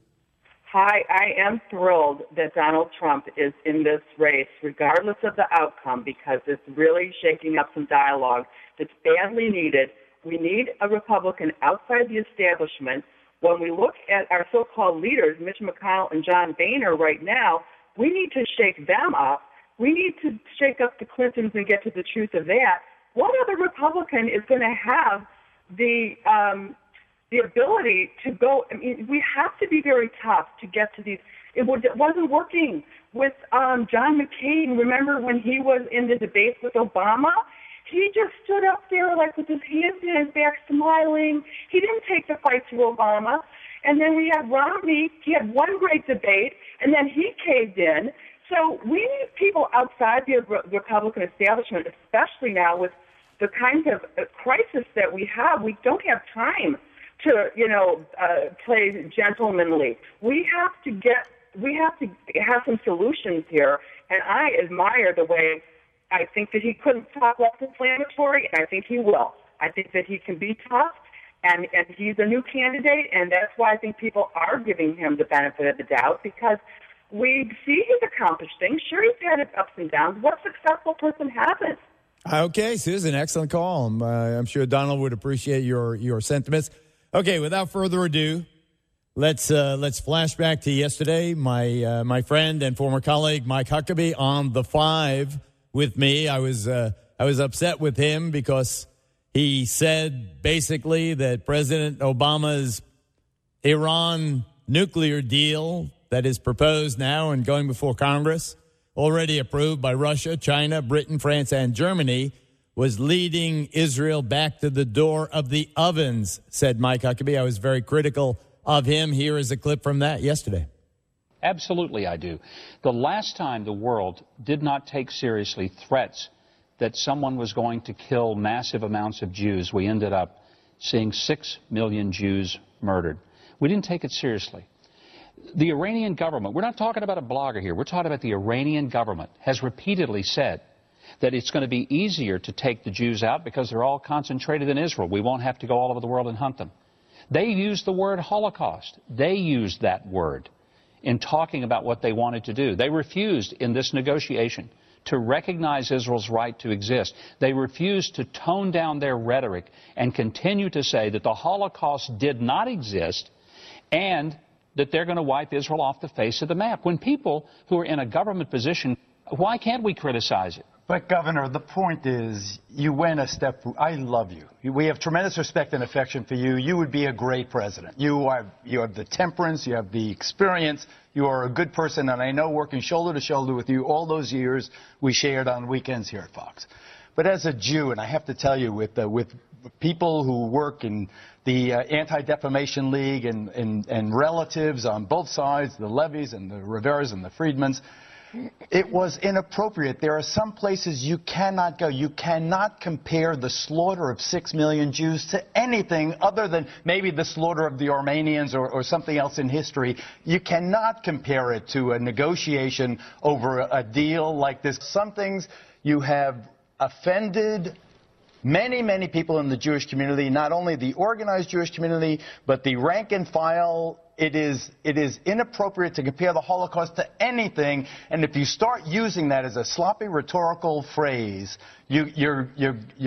Hi, I am thrilled that Donald Trump is in this race, regardless of the outcome, because it's really shaking up some dialogue that's badly needed. We need a Republican outside the establishment. When we look at our so-called leaders, Mitch McConnell and John Boehner right now, we need to shake them up. We need to shake up the Clintons and get to the truth of that. What other Republican is going to have the um, the ability to go? I mean, we have to be very tough to get to these. It, was, it wasn't working with um, John McCain. Remember when he was in the debates with Obama? He just stood up there like with his hands in his back, smiling. He didn't take the fight to Obama. And then we had Romney. He had one great debate, and then he caved in. So we need people outside the Republican establishment, especially now with the kinds of crisis that we have. We don't have time to, you know, uh, play gentlemanly. We have to get, we have to have some solutions here. And I admire the way I think that he couldn't talk less inflammatory, and I think he will. I think that he can be tough, and, and he's a new candidate, and that's why I think people are giving him the benefit of the doubt, because we see he's accomplished things. Sure, he's had his ups and downs. What successful person hasn't? Okay, Susan, excellent call. I'm, uh, I'm sure Donald would appreciate your, your sentiments. Okay, without further ado, let's uh, let's flash back to yesterday. My uh, my friend and former colleague Mike Huckabee on the Five with me. I was uh, I was upset with him because he said basically that President Obama's Iran nuclear deal that is proposed now and going before Congress, already approved by Russia, China, Britain, France, and Germany, was leading Israel back to the door of the ovens, said Mike Huckabee. I was very critical of him. Here is a clip from that yesterday. Absolutely, I do. The last time the world did not take seriously threats that someone was going to kill massive amounts of Jews, we ended up seeing six million Jews murdered. We didn't take it seriously. The Iranian government, we're not talking about a blogger here, we're talking about the Iranian government, has repeatedly said that it's going to be easier to take the Jews out because they're all concentrated in Israel. We won't have to go all over the world and hunt them. They used the word Holocaust. They used that word in talking about what they wanted to do. They refused in this negotiation to recognize Israel's right to exist. They refused to tone down their rhetoric and continue to say that the Holocaust did not exist and that they're going to wipe Israel off the face of the map. When people who are in a government position, why can't we criticize it? But, Governor, the point is, you went a step. I love you. We have tremendous respect and affection for you. You would be a great president. You have, you have the temperance. You have the experience. You are a good person. And I know, working shoulder to shoulder with you all those years we shared on weekends here at Fox. But as a Jew, and I have to tell you, with uh, with people who work in the uh, Anti-Defamation League and, and, and relatives on both sides, the Levies and the Riveras and the Friedmans, it was inappropriate. There are some places you cannot go. You cannot compare the slaughter of six million Jews to anything other than maybe the slaughter of the Armenians or, or something else in history. You cannot compare it to a negotiation over a, a deal like this. Some things you have offended many, many people in the Jewish community, not only the organized Jewish community, but the rank and file. It is, it is inappropriate to compare the Holocaust to anything, and if you start using that as a sloppy rhetorical phrase, you, you're, you're, you're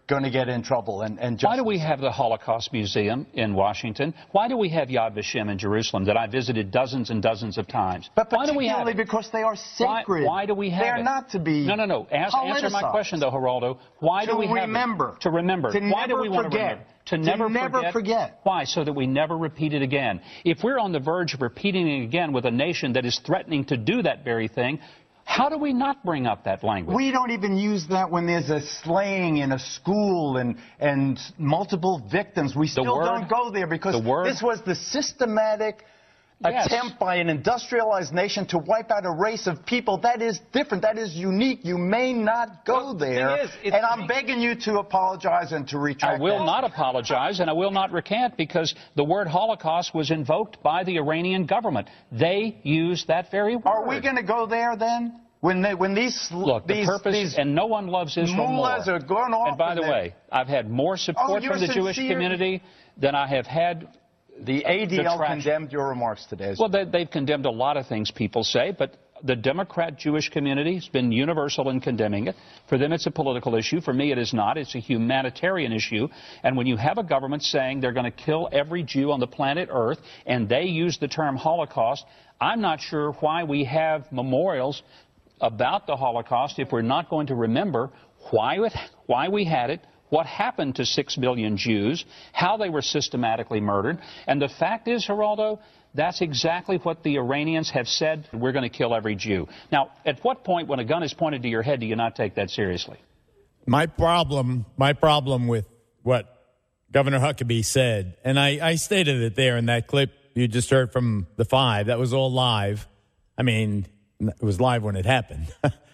going to get in trouble. And, and Why do we have the Holocaust Museum in Washington? Why do we have Yad Vashem in Jerusalem that I visited dozens and dozens of times? But why do we have it? Because they are sacred. Why, why do we have They're it? not to be No, no, no. Ask, answer my question, though, Geraldo. Why to do we remember. have it? To remember. To Why never do we want forget. to remember? To, to never, never forget. forget. Why? So that we never repeat it again. If we're on the verge of repeating it again with a nation that is threatening to do that very thing, how do we not bring up that language? We don't even use that when there's a slaying in a school and, and multiple victims. We still word, don't go there because the word, this was the systematic yes. attempt by an industrialized nation to wipe out a race of people. That is different. That is unique. You may not go well, there. Is, and I'm begging you to apologize and to retract I will that. not apologize and I will not recant because the word Holocaust was invoked by the Iranian government. They used that very word. Are we going to go there then? When, they, when these Look, these, the purpose, these and no one loves Israel more. Are going off and by the there. way, I've had more support oh, from the sincere? Jewish community than I have had. The A D L detraction. condemned your remarks today. Well, they, they've condemned a lot of things people say, but the Democrat Jewish community has been universal in condemning it. For them, it's a political issue. For me, it is not. It's a humanitarian issue. And when you have a government saying they're going to kill every Jew on the planet Earth, and they use the term Holocaust, I'm not sure why we have memorials about the Holocaust if we're not going to remember why, it, why we had it, what happened to six million Jews, how they were systematically murdered. And the fact is, Geraldo, that's exactly what the Iranians have said. We're going to kill every Jew. Now, at what point when a gun is pointed to your head do you not take that seriously? My problem, my problem with what Governor Huckabee said, and I, I stated it there in that clip you just heard from the Five, that was all live. I mean, it was live when it happened.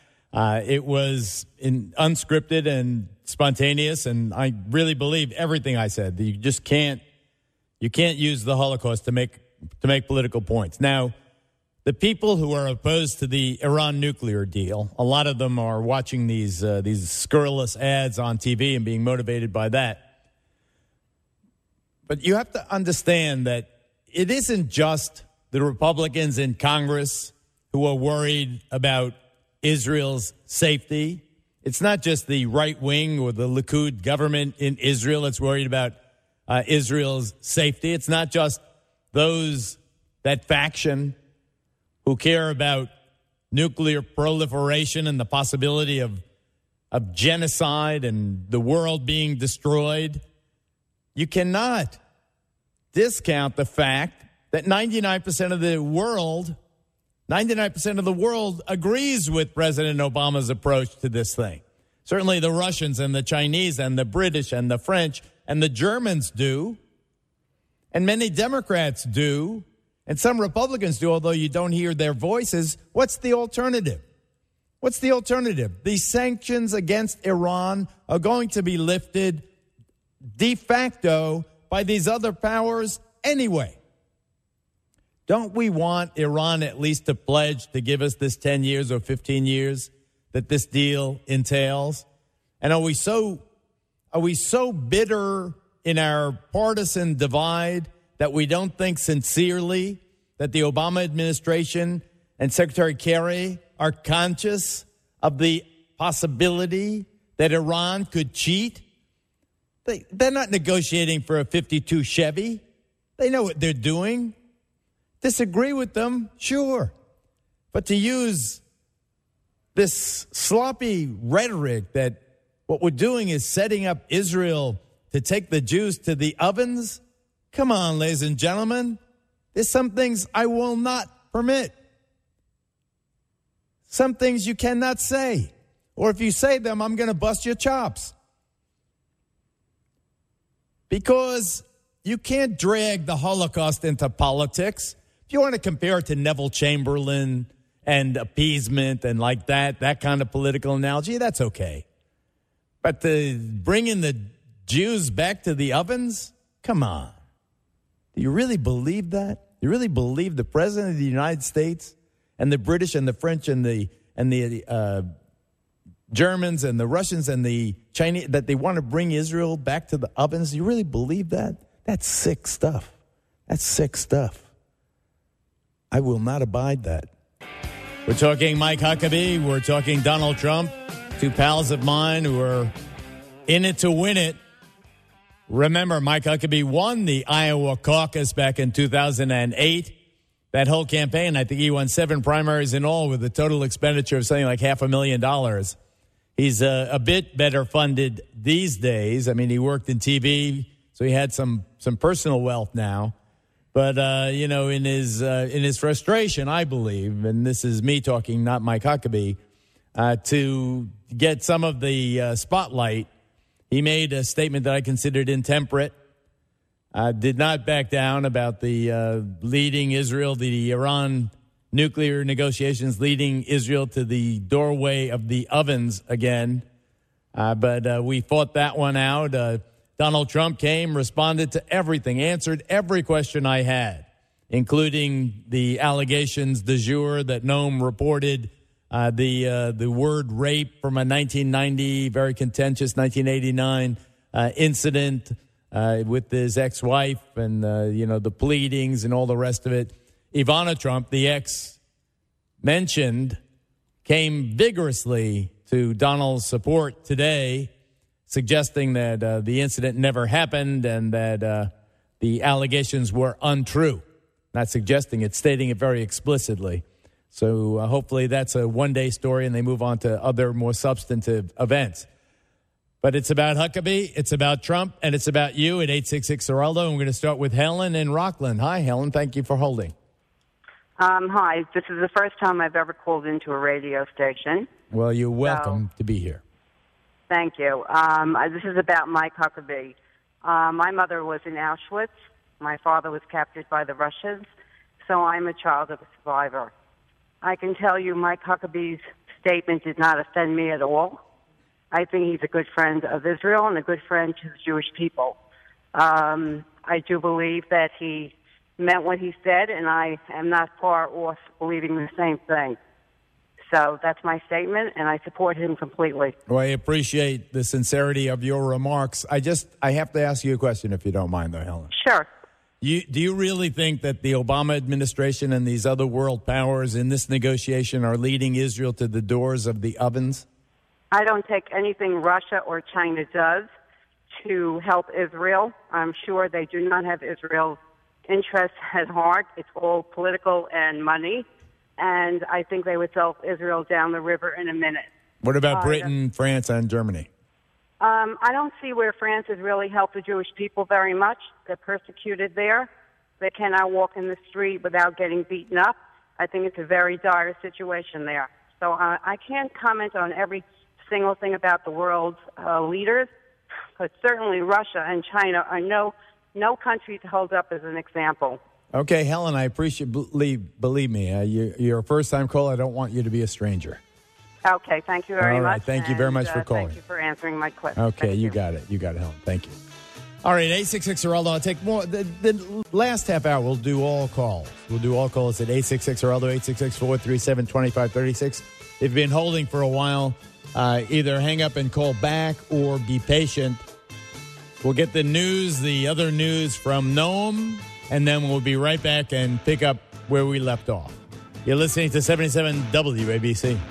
uh, it was in, unscripted and spontaneous, and I really believe everything I said. You just can't, you can't use the Holocaust to make to make political points. Now, the people who are opposed to the Iran nuclear deal, a lot of them are watching these uh, these scurrilous ads on T V and being motivated by that. But you have to understand that it isn't just the Republicans in Congress who are worried about Israel's safety. It's not just the right wing or the Likud government in Israel that's worried about uh, Israel's safety. It's not just those, that faction who care about nuclear proliferation and the possibility of, of genocide and the world being destroyed. You cannot discount the fact that ninety-nine percent of the world, ninety-nine percent of the world agrees with President Obama's approach to this thing. Certainly the Russians and the Chinese and the British and the French and the Germans do. And many Democrats do. And some Republicans do, although you don't hear their voices. What's the alternative? What's the alternative? The sanctions against Iran are going to be lifted de facto by these other powers anyway. Don't we want Iran at least to pledge to give us this ten years or fifteen years that this deal entails? And are we so are we so bitter in our partisan divide that we don't think sincerely that the Obama administration and Secretary Kerry are conscious of the possibility that Iran could cheat? They, they're not negotiating for a fifty-two Chevy. They know what they're doing. Disagree with them, sure. But to use this sloppy rhetoric that what we're doing is setting up Israel to take the Jews to the ovens, come on, ladies and gentlemen. There's some things I will not permit. Some things you cannot say. Or if you say them, I'm going to bust your chops. Because you can't drag the Holocaust into politics. If you want to compare it to Neville Chamberlain and appeasement and like that, that kind of political analogy, that's okay. But to bring in the Jews back to the ovens, come on. Do you really believe that? Do you really believe the President of the United States and the British and the French and the and the uh, Germans and the Russians and the Chinese, that they want to bring Israel back to the ovens? Do you really believe that? That's sick stuff. That's sick stuff. I will not abide that. We're talking Mike Huckabee. We're talking Donald Trump, two pals of mine who are In it to win it. Remember, Mike Huckabee won the Iowa caucus back in two thousand eight. That whole campaign, I think he won seven primaries in all with a total expenditure of something like half a million dollars. He's a, a bit better funded these days. I mean, he worked in T V, so he had some some personal wealth now. But, uh, you know, in his uh, in his frustration, I believe, and this is me talking, not Mike Huckabee, uh, to get some of the uh, spotlight, he made a statement that I considered intemperate. Uh, did not back down about the uh, leading Israel, the Iran nuclear negotiations, leading Israel to the doorway of the ovens again. Uh, but uh, we fought that one out. Uh, Donald Trump came, responded to everything, answered every question I had, including the allegations du jour that Noam reported, uh, the uh, the word rape from a nineteen ninety, very contentious nineteen eighty-nine uh, incident uh, with his ex-wife and, uh, you know, the pleadings and all the rest of it. Ivana Trump, the ex mentioned, came vigorously to Donald's support today, suggesting that uh, the incident never happened and that uh, the allegations were untrue. Not suggesting it, stating it very explicitly. So uh, hopefully that's a one-day story and they move on to other more substantive events. But it's about Huckabee, it's about Trump, and it's about you at eight six six Geraldo. And we're going to start with Helen in Rockland. Hi, Helen. Thank you for holding. Um, hi. This is the first time I've ever called into a radio station. Well, you're welcome so, to be here. Thank you. Um, this is about Mike Huckabee. Uh, my mother was in Auschwitz. My father was captured by the Russians, so I'm a child of a survivor. I can tell you Mike Huckabee's statement did not offend me at all. I think he's a good friend of Israel and a good friend to the Jewish people. Um, I do believe that he meant what he said, and I am not far off believing the same thing. So that's my statement, and I support him completely. Well, I appreciate the sincerity of your remarks. I just, I have to ask you a question, if you don't mind, though, Helen. Sure. You, do you really think that the Obama administration and these other world powers in this negotiation are leading Israel to the doors of the ovens? I don't take anything Russia or China does to help Israel. I'm sure they do not have Israel's interests at heart. It's all political and money. And I think they would sell Israel down the river in a minute. What about Uh, Britain, France, and Germany? Um, I don't see where France has really helped the Jewish people very much. They're persecuted there. They cannot walk in the street without getting beaten up. I think it's a very dire situation there. So uh, I can't comment on every single thing about the world's uh, leaders, but certainly Russia and China are no no country to hold up as an example. Okay, Helen, I appreciate, believe, believe me, uh, you, you're a first-time caller. I don't want you to be a stranger. Okay, thank you very All right, much. thank you very and, much uh, for calling. Thank you for answering my question. Okay, Thank you got it. You got it, Helen. Thank you. All right, eight six six Geraldo. I'll take more. The, the last half hour, we'll do all calls. We'll do all calls at eight six six Geraldo, eight six six, four three seven, two five three six. If you've been holding for a while, uh, either hang up and call back or be patient. We'll get the news, the other news from Noam, and then we'll be right back and pick up where we left off. You're listening to seventy-seven W A B C.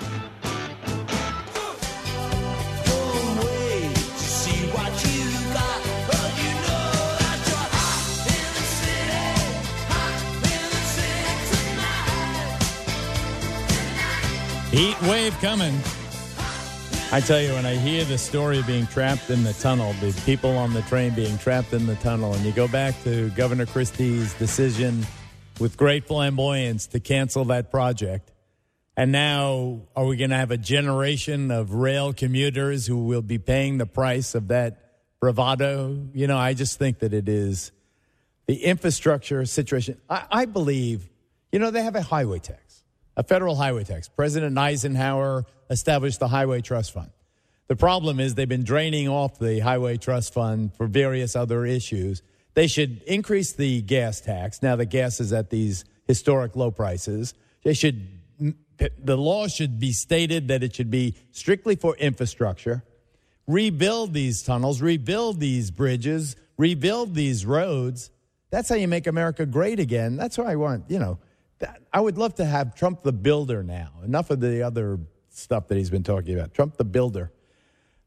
Heat wave coming. I tell you, when I hear the story of being trapped in the tunnel, the people on the train being trapped in the tunnel, and you go back to Governor Christie's decision with great flamboyance to cancel that project, and now are we going to have a generation of rail commuters who will be paying the price of that bravado? You know, I just think that it is the infrastructure situation. I, I believe, you know, they have a highway tax, a federal highway tax. President Eisenhower established the Highway Trust Fund. The problem is they've been draining off the Highway Trust Fund for various other issues. They should increase the gas tax. Now the gas is at these historic low prices. They should, the law should be stated that it should be strictly for infrastructure. Rebuild these tunnels, rebuild these bridges, rebuild these roads. That's how you make America great again. That's what I want, you know. I would love to have Trump the builder now. Enough of the other stuff that he's been talking about. Trump the builder.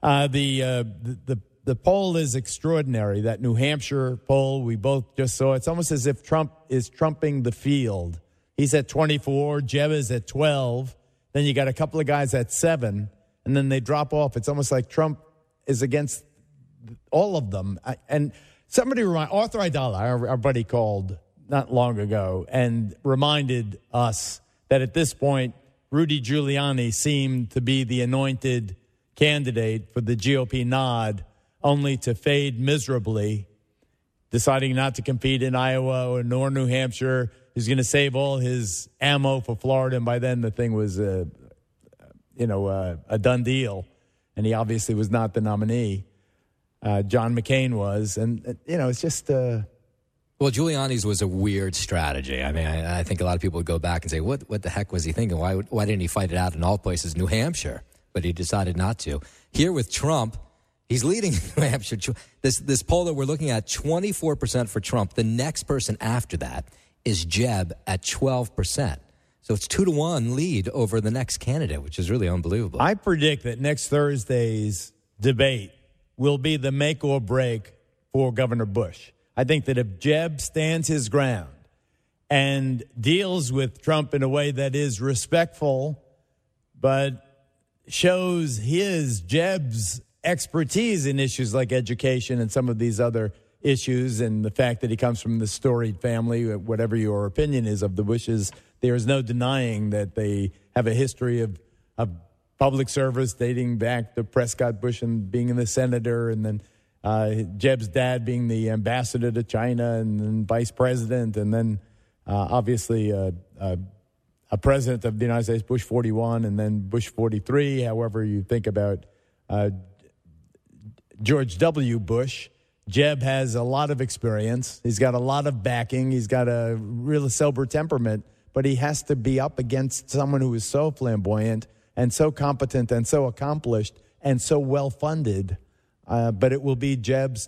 Uh, the, uh, the the the poll is extraordinary. That New Hampshire poll, we both just saw. It's almost as if Trump is trumping the field. He's at twenty-four. Jeb is at twelve. Then you got a couple of guys at seven, and then they drop off. It's almost like Trump is against all of them. I, and somebody remind Arthur Aidala, our, our buddy, called not long ago and reminded us that at this point, Rudy Giuliani seemed to be the anointed candidate for the G O P nod, only to fade miserably, deciding not to compete in Iowa or nor New Hampshire. He's going to save all his ammo for Florida, and by then the thing was, uh, you know, uh, a done deal. And he obviously was not the nominee. Uh, John McCain was, and uh, you know, it's just. Uh, Well, Giuliani's was a weird strategy. I mean, I, I think a lot of people would go back and say, "What, what the heck was he thinking? Why, would, why didn't he fight it out in all places, New Hampshire?" But he decided not to. Here with Trump, he's leading New Hampshire. This this poll that we're looking at, twenty-four percent for Trump. The next person after that is Jeb at twelve percent. So it's two to one lead over the next candidate, which is really unbelievable. I predict that next Thursday's debate will be the make or break for Governor Bush. I think that if Jeb stands his ground and deals with Trump in a way that is respectful, but shows his, Jeb's expertise in issues like education and some of these other issues, and the fact that he comes from the storied family, whatever your opinion is of the Bushes, there is no denying that they have a history of, of public service dating back to Prescott Bush and being the senator, and then uh, Jeb's dad being the ambassador to China and then vice president, and then uh, obviously uh, uh, a president of the United States, Bush forty-one, and then Bush forty-three, however you think about uh, George W. Bush. Jeb has a lot of experience. He's got a lot of backing. He's got a real sober temperament, but he has to be up against someone who is so flamboyant and so competent and so accomplished and so well-funded. Uh, but it will be Jeb's.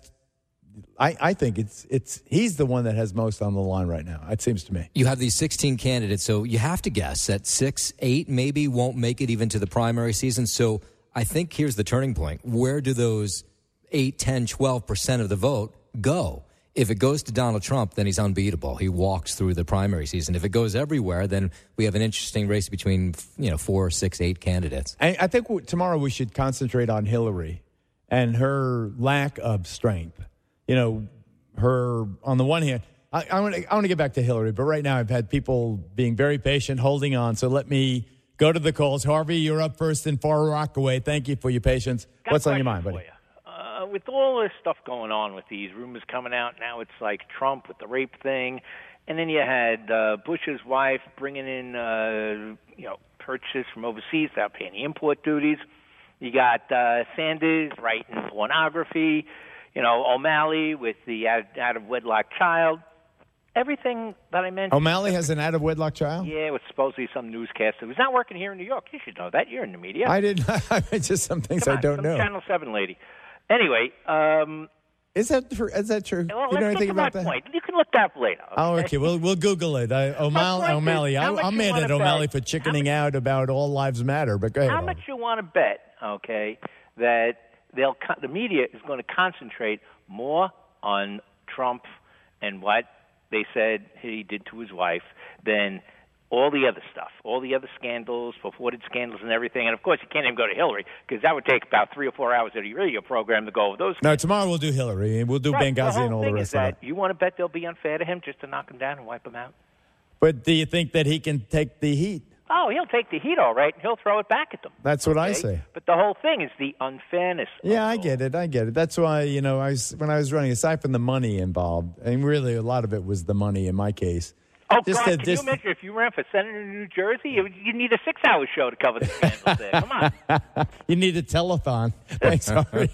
I, I think it's it's he's the one that has most on the line right now, it seems to me. You have these sixteen candidates, so you have to guess that six, eight maybe won't make it even to the primary season. So I think here's the turning point. Where do those eight, ten, twelve percent of the vote go? If it goes to Donald Trump, then he's unbeatable. He walks through the primary season. If it goes everywhere, then we have an interesting race between, you know, four, six, eight candidates. I, I think w- tomorrow we should concentrate on Hillary and her lack of strength. You know, her, on the one hand, I, I want to I want to get back to Hillary, but right now I've had people being very patient, holding on. So let me go to the calls. Harvey, you're up first in Far Rockaway. Thank you for your patience. Got What's on your mind, buddy? You. Uh, with all this stuff going on with these rumors coming out, now it's like Trump with the rape thing, and then you had uh, Bush's wife bringing in, uh, you know, purchases from overseas without paying the import duties. You got uh, Sanders writing pornography. You know, O'Malley with the out, out of wedlock child. Everything that I mentioned. O'Malley has an out of wedlock child? Yeah, it was supposedly some newscaster who's not working here in New York. You should know that. You're in the media. I didn't. It's just some things Come on, I don't some know. Channel seven lady. Anyway, um, is that true? Is that true? Well, you know let's anything get to about my that? point. You can look that up later. Okay? Oh, okay. We'll we'll Google it. I, O'Malley. My point O'Malley. is, how I, much I'm you mad wanna at O'Malley bet? for chickening out about all lives matter. But go ahead. How Oliver. much you want to bet? Okay, that they'll co- the media is going to concentrate more on Trump and what they said he did to his wife than all the other stuff, all the other scandals, purported scandals and everything. And, of course, you can't even go to Hillary because that would take about three or four hours of your radio program to go over those. No, tomorrow we'll do Hillary, and we'll do right. Benghazi the and all the thing rest is that of it. You want to bet they'll be unfair to him just to knock him down and wipe him out? But do you think that he can take the heat? Oh, he'll take the heat all right, and he'll throw it back at them. That's what I okay? say. But the whole thing is the unfairness. Yeah, I get it. I get it. That's why, you know, I was, when I was running, aside from the money involved, and really a lot of it was the money in my case. Oh, Just God, to- can just- you imagine if you ran for senator in New Jersey? You, you need a six-hour show to cover the scandals there. Come on. You need a telethon. Thanks, Harvey.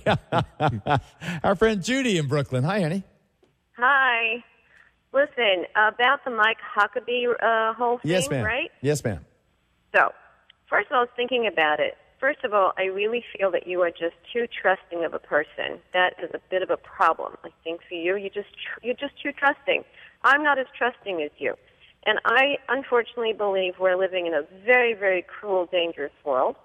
Our friend Judy in Brooklyn. Hi, honey. Hi. Listen, about the Mike Huckabee uh, whole thing, Yes, ma'am. right? Yes, ma'am. So, first of all, I was thinking about it. First of all, I really feel that you are just too trusting of a person. That is a bit of a problem, I think, for you. You just tr- you're just too trusting. I'm not as trusting as you. And I unfortunately believe we're living in a very, very cruel, dangerous world.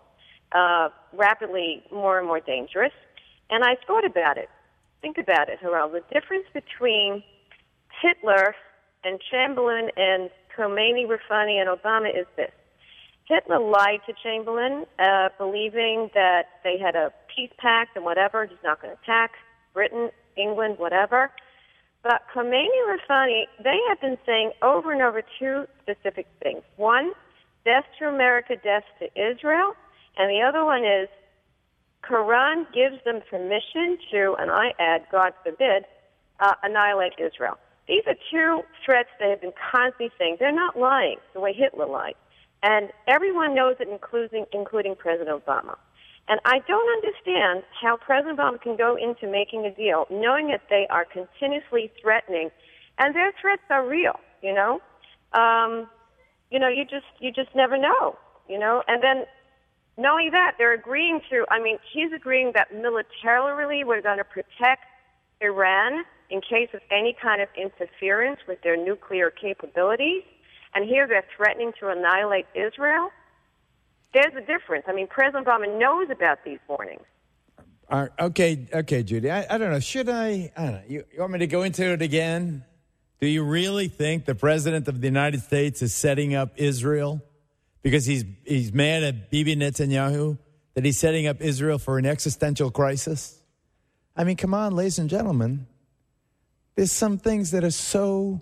uh, rapidly more and more dangerous. And I thought about it. Think about it, Harald. The difference between Hitler and Chamberlain and Khomeini, Rouhani, and Obama is this. Hitler lied to Chamberlain, uh, believing that they had a peace pact and whatever, he's not going to attack Britain, England, whatever. But Khomeini, Rouhani, they have been saying over and over two specific things. One, death to America, death to Israel. And the other one is Quran gives them permission to, and I add, God forbid, uh, annihilate Israel. These are two threats they have been constantly saying. They're not lying the way Hitler lied. And everyone knows it, including, including President Obama. And I don't understand how President Obama can go into making a deal knowing that they are continuously threatening, and their threats are real, you know? Um, you know, you just you just never know, you know? And then not only that, they're agreeing to, I mean, he's agreeing that militarily we're going to protect Iran in case of any kind of interference with their nuclear capabilities. And here they're threatening to annihilate Israel. There's a difference. I mean, President Obama knows about these warnings. All right, okay, okay, Judy. I, I don't know. Should I? I don't know. You, you want me to go into it again? Do you really think the President of the United States is setting up Israel because he's he's mad at Bibi Netanyahu, that he's setting up Israel for an existential crisis? I mean, come on, ladies and gentlemen. There's some things that are so,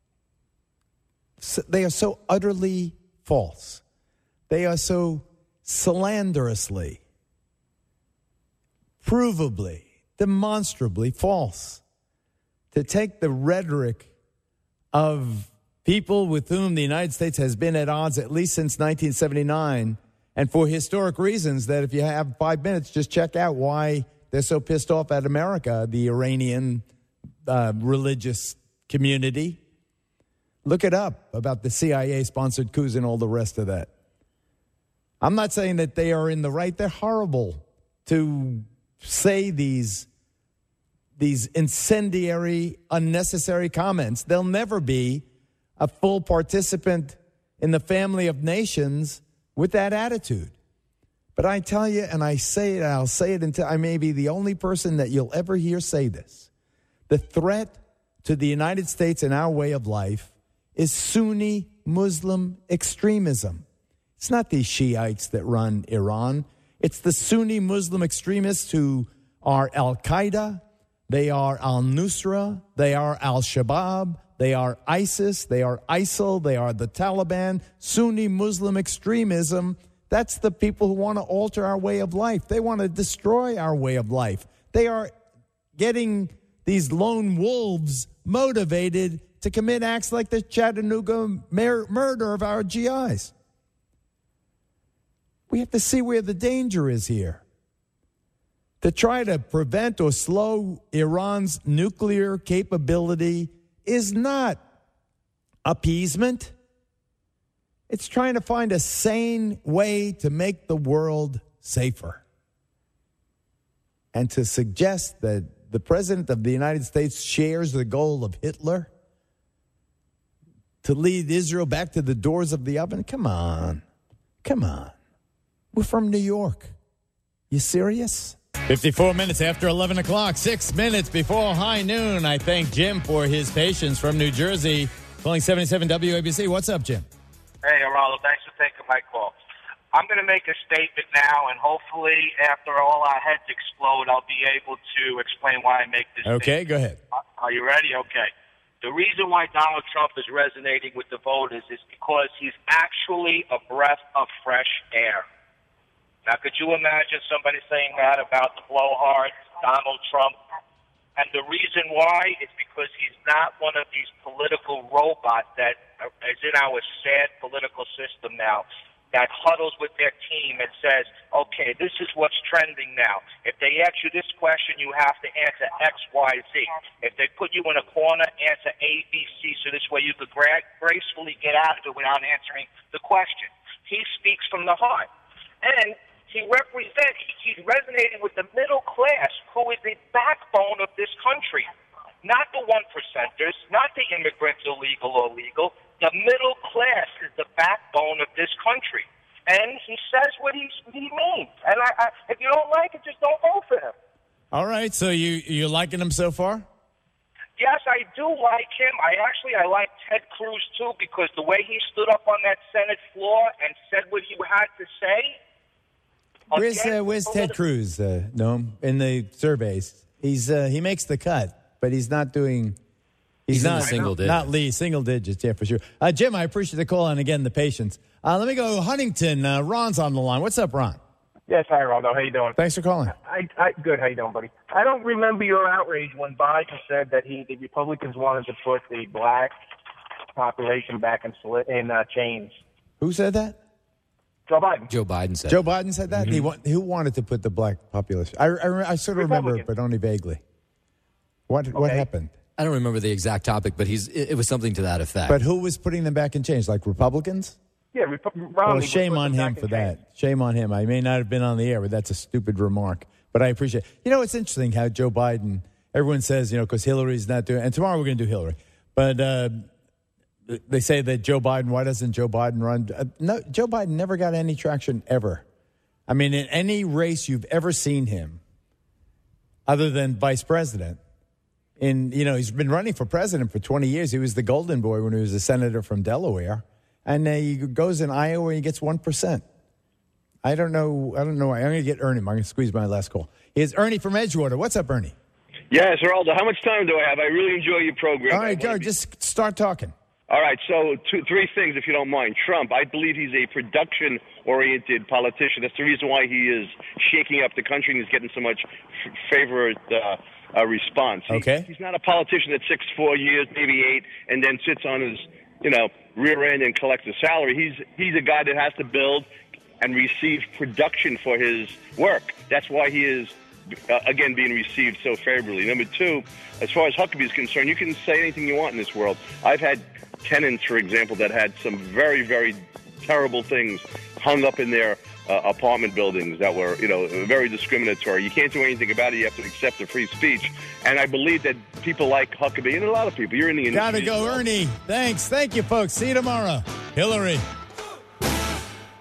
so they are so utterly false. They are so slanderously, provably, demonstrably false. To take the rhetoric of people with whom the United States has been at odds at least since nineteen seventy-nine, and for historic reasons that if you have five minutes, just check out why they're so pissed off at America, the Iranian uh, religious community. Look it up about the C I A-sponsored coups and all the rest of that. I'm not saying that they are in the right. They're horrible to say these, these incendiary, unnecessary comments. They'll never be a full participant in the family of nations with that attitude. But I tell you, and I say it, and I'll say it until I may be the only person that you'll ever hear say this. The threat to the United States and our way of life is Sunni Muslim extremism. It's not these Shiites that run Iran. It's the Sunni Muslim extremists who are Al-Qaeda, they are Al-Nusra, they are Al-Shabaab, they are ISIS, they are ISIL, they are the Taliban. Sunni Muslim extremism, that's the people who want to alter our way of life. They want to destroy our way of life. They are getting these lone wolves motivated to commit acts like the Chattanooga mur- murder of our G Is. We have to see where the danger is here. To try to prevent or slow Iran's nuclear capability is not appeasement. It's trying to find a sane way to make the world safer. And to suggest that the President of the United States shares the goal of Hitler to lead Israel back to the doors of the oven, come on, come on. We're from New York. You serious? fifty-four minutes after eleven o'clock, six minutes before high noon. I thank Jim for his patience from New Jersey, calling seventy-seven W A B C. What's up, Jim? Hey, Geraldo, thanks for taking my call. I'm going to make a statement now, and hopefully after all our heads explode, I'll be able to explain why I make this Okay, statement. go ahead. Are you ready? Okay. The reason why Donald Trump is resonating with the voters is because he's actually a breath of fresh air. Now, could you imagine somebody saying that about the blowhard, Donald Trump? And the reason why is because he's not one of these political robots that is in our sad political system now, that huddles with their team and says, okay, this is what's trending now. If they ask you this question, you have to answer X, Y, Z. If they put you in a corner, answer A, B, C, so this way you could gra- gracefully get out of it without answering the question. He speaks from the heart. And he represents, he's resonating with the middle class, who is the backbone of this country. Not the one percenters, not the immigrants, illegal or legal. The middle class is the backbone of this country. and he says what he, he means. And I, I, if you don't like it, just don't vote for him. All right, so you you liking him so far? Yes, I do like him. I actually I like Ted Cruz too because the way he stood up on that Senate floor and said what he had to say. Where's again, uh, Where's Ted Cruz? Uh, Noam, in the surveys, he's uh, he makes the cut, but he's not doing. He's, He's in not the single digits. Not Lee, single digits, yeah, for sure. Uh, Jim, I appreciate the call and again the patience. Uh, let me go Huntington. Uh, Ron's on the line. What's up, Ron? Yes, hi, Ronaldo. How you doing? Thanks for calling. I, I, good. How you doing, buddy? I don't remember your outrage when Biden said that he, the Republicans wanted to put the black population back in, sli- in uh, chains. Who said that? Joe Biden. Joe Biden said Joe that. Biden said that? Mm-hmm. He wa- Who wanted to put the black population? I, I, I sort of remember it, but only vaguely. What What Okay. happened? I don't remember the exact topic, but he's it, it was something to that effect. But who was putting them back in chains? Like Republicans? Yeah, Repu- Romney. Well, was shame putting on them him back for in that. chains. Shame on him. I may not have been on the air, but that's a stupid remark. But I appreciate it. You know, it's interesting how Joe Biden, everyone says, you know, because Hillary's not doing, and tomorrow we're going to do Hillary. But uh, they say that Joe Biden, why doesn't Joe Biden run? Uh, no, Joe Biden never got any traction ever. I mean, in any race you've ever seen him, other than vice president, in, you know, he's been running for president for twenty years. He was the golden boy when he was a senator from Delaware. And uh, he goes in Iowa and he gets one percent. I don't know. I don't know. I'm going to get Ernie. I'm going to squeeze my last call. Here's Ernie from Edgewater. What's up, Ernie? Yes, Geraldo. How much time do I have? I really enjoy your program. All right, go. Just start talking. All right, so two, three things, if you don't mind. Trump, I believe he's a production-oriented politician. That's the reason why he is shaking up the country and he's getting so much f- favored uh, uh, response. He, Okay. He's not a politician that sits four years, maybe eight, and then sits on his, you know, rear end and collects a salary. He's he's a guy that has to build and receive production for his work. That's why he is, uh, again, being received so favorably. Number two, as far as Huckabee is concerned, you can say anything you want in this world. I've had tenants, for example, that had some very, very terrible things hung up in their uh, apartment buildings that were, you know, very discriminatory. You can't do anything about it. You have to accept the free speech. And I believe that people like Huckabee, and a lot of people, you're in the industry. Gotta go, Ernie. Thanks. Thank you, folks. See you tomorrow. Hillary.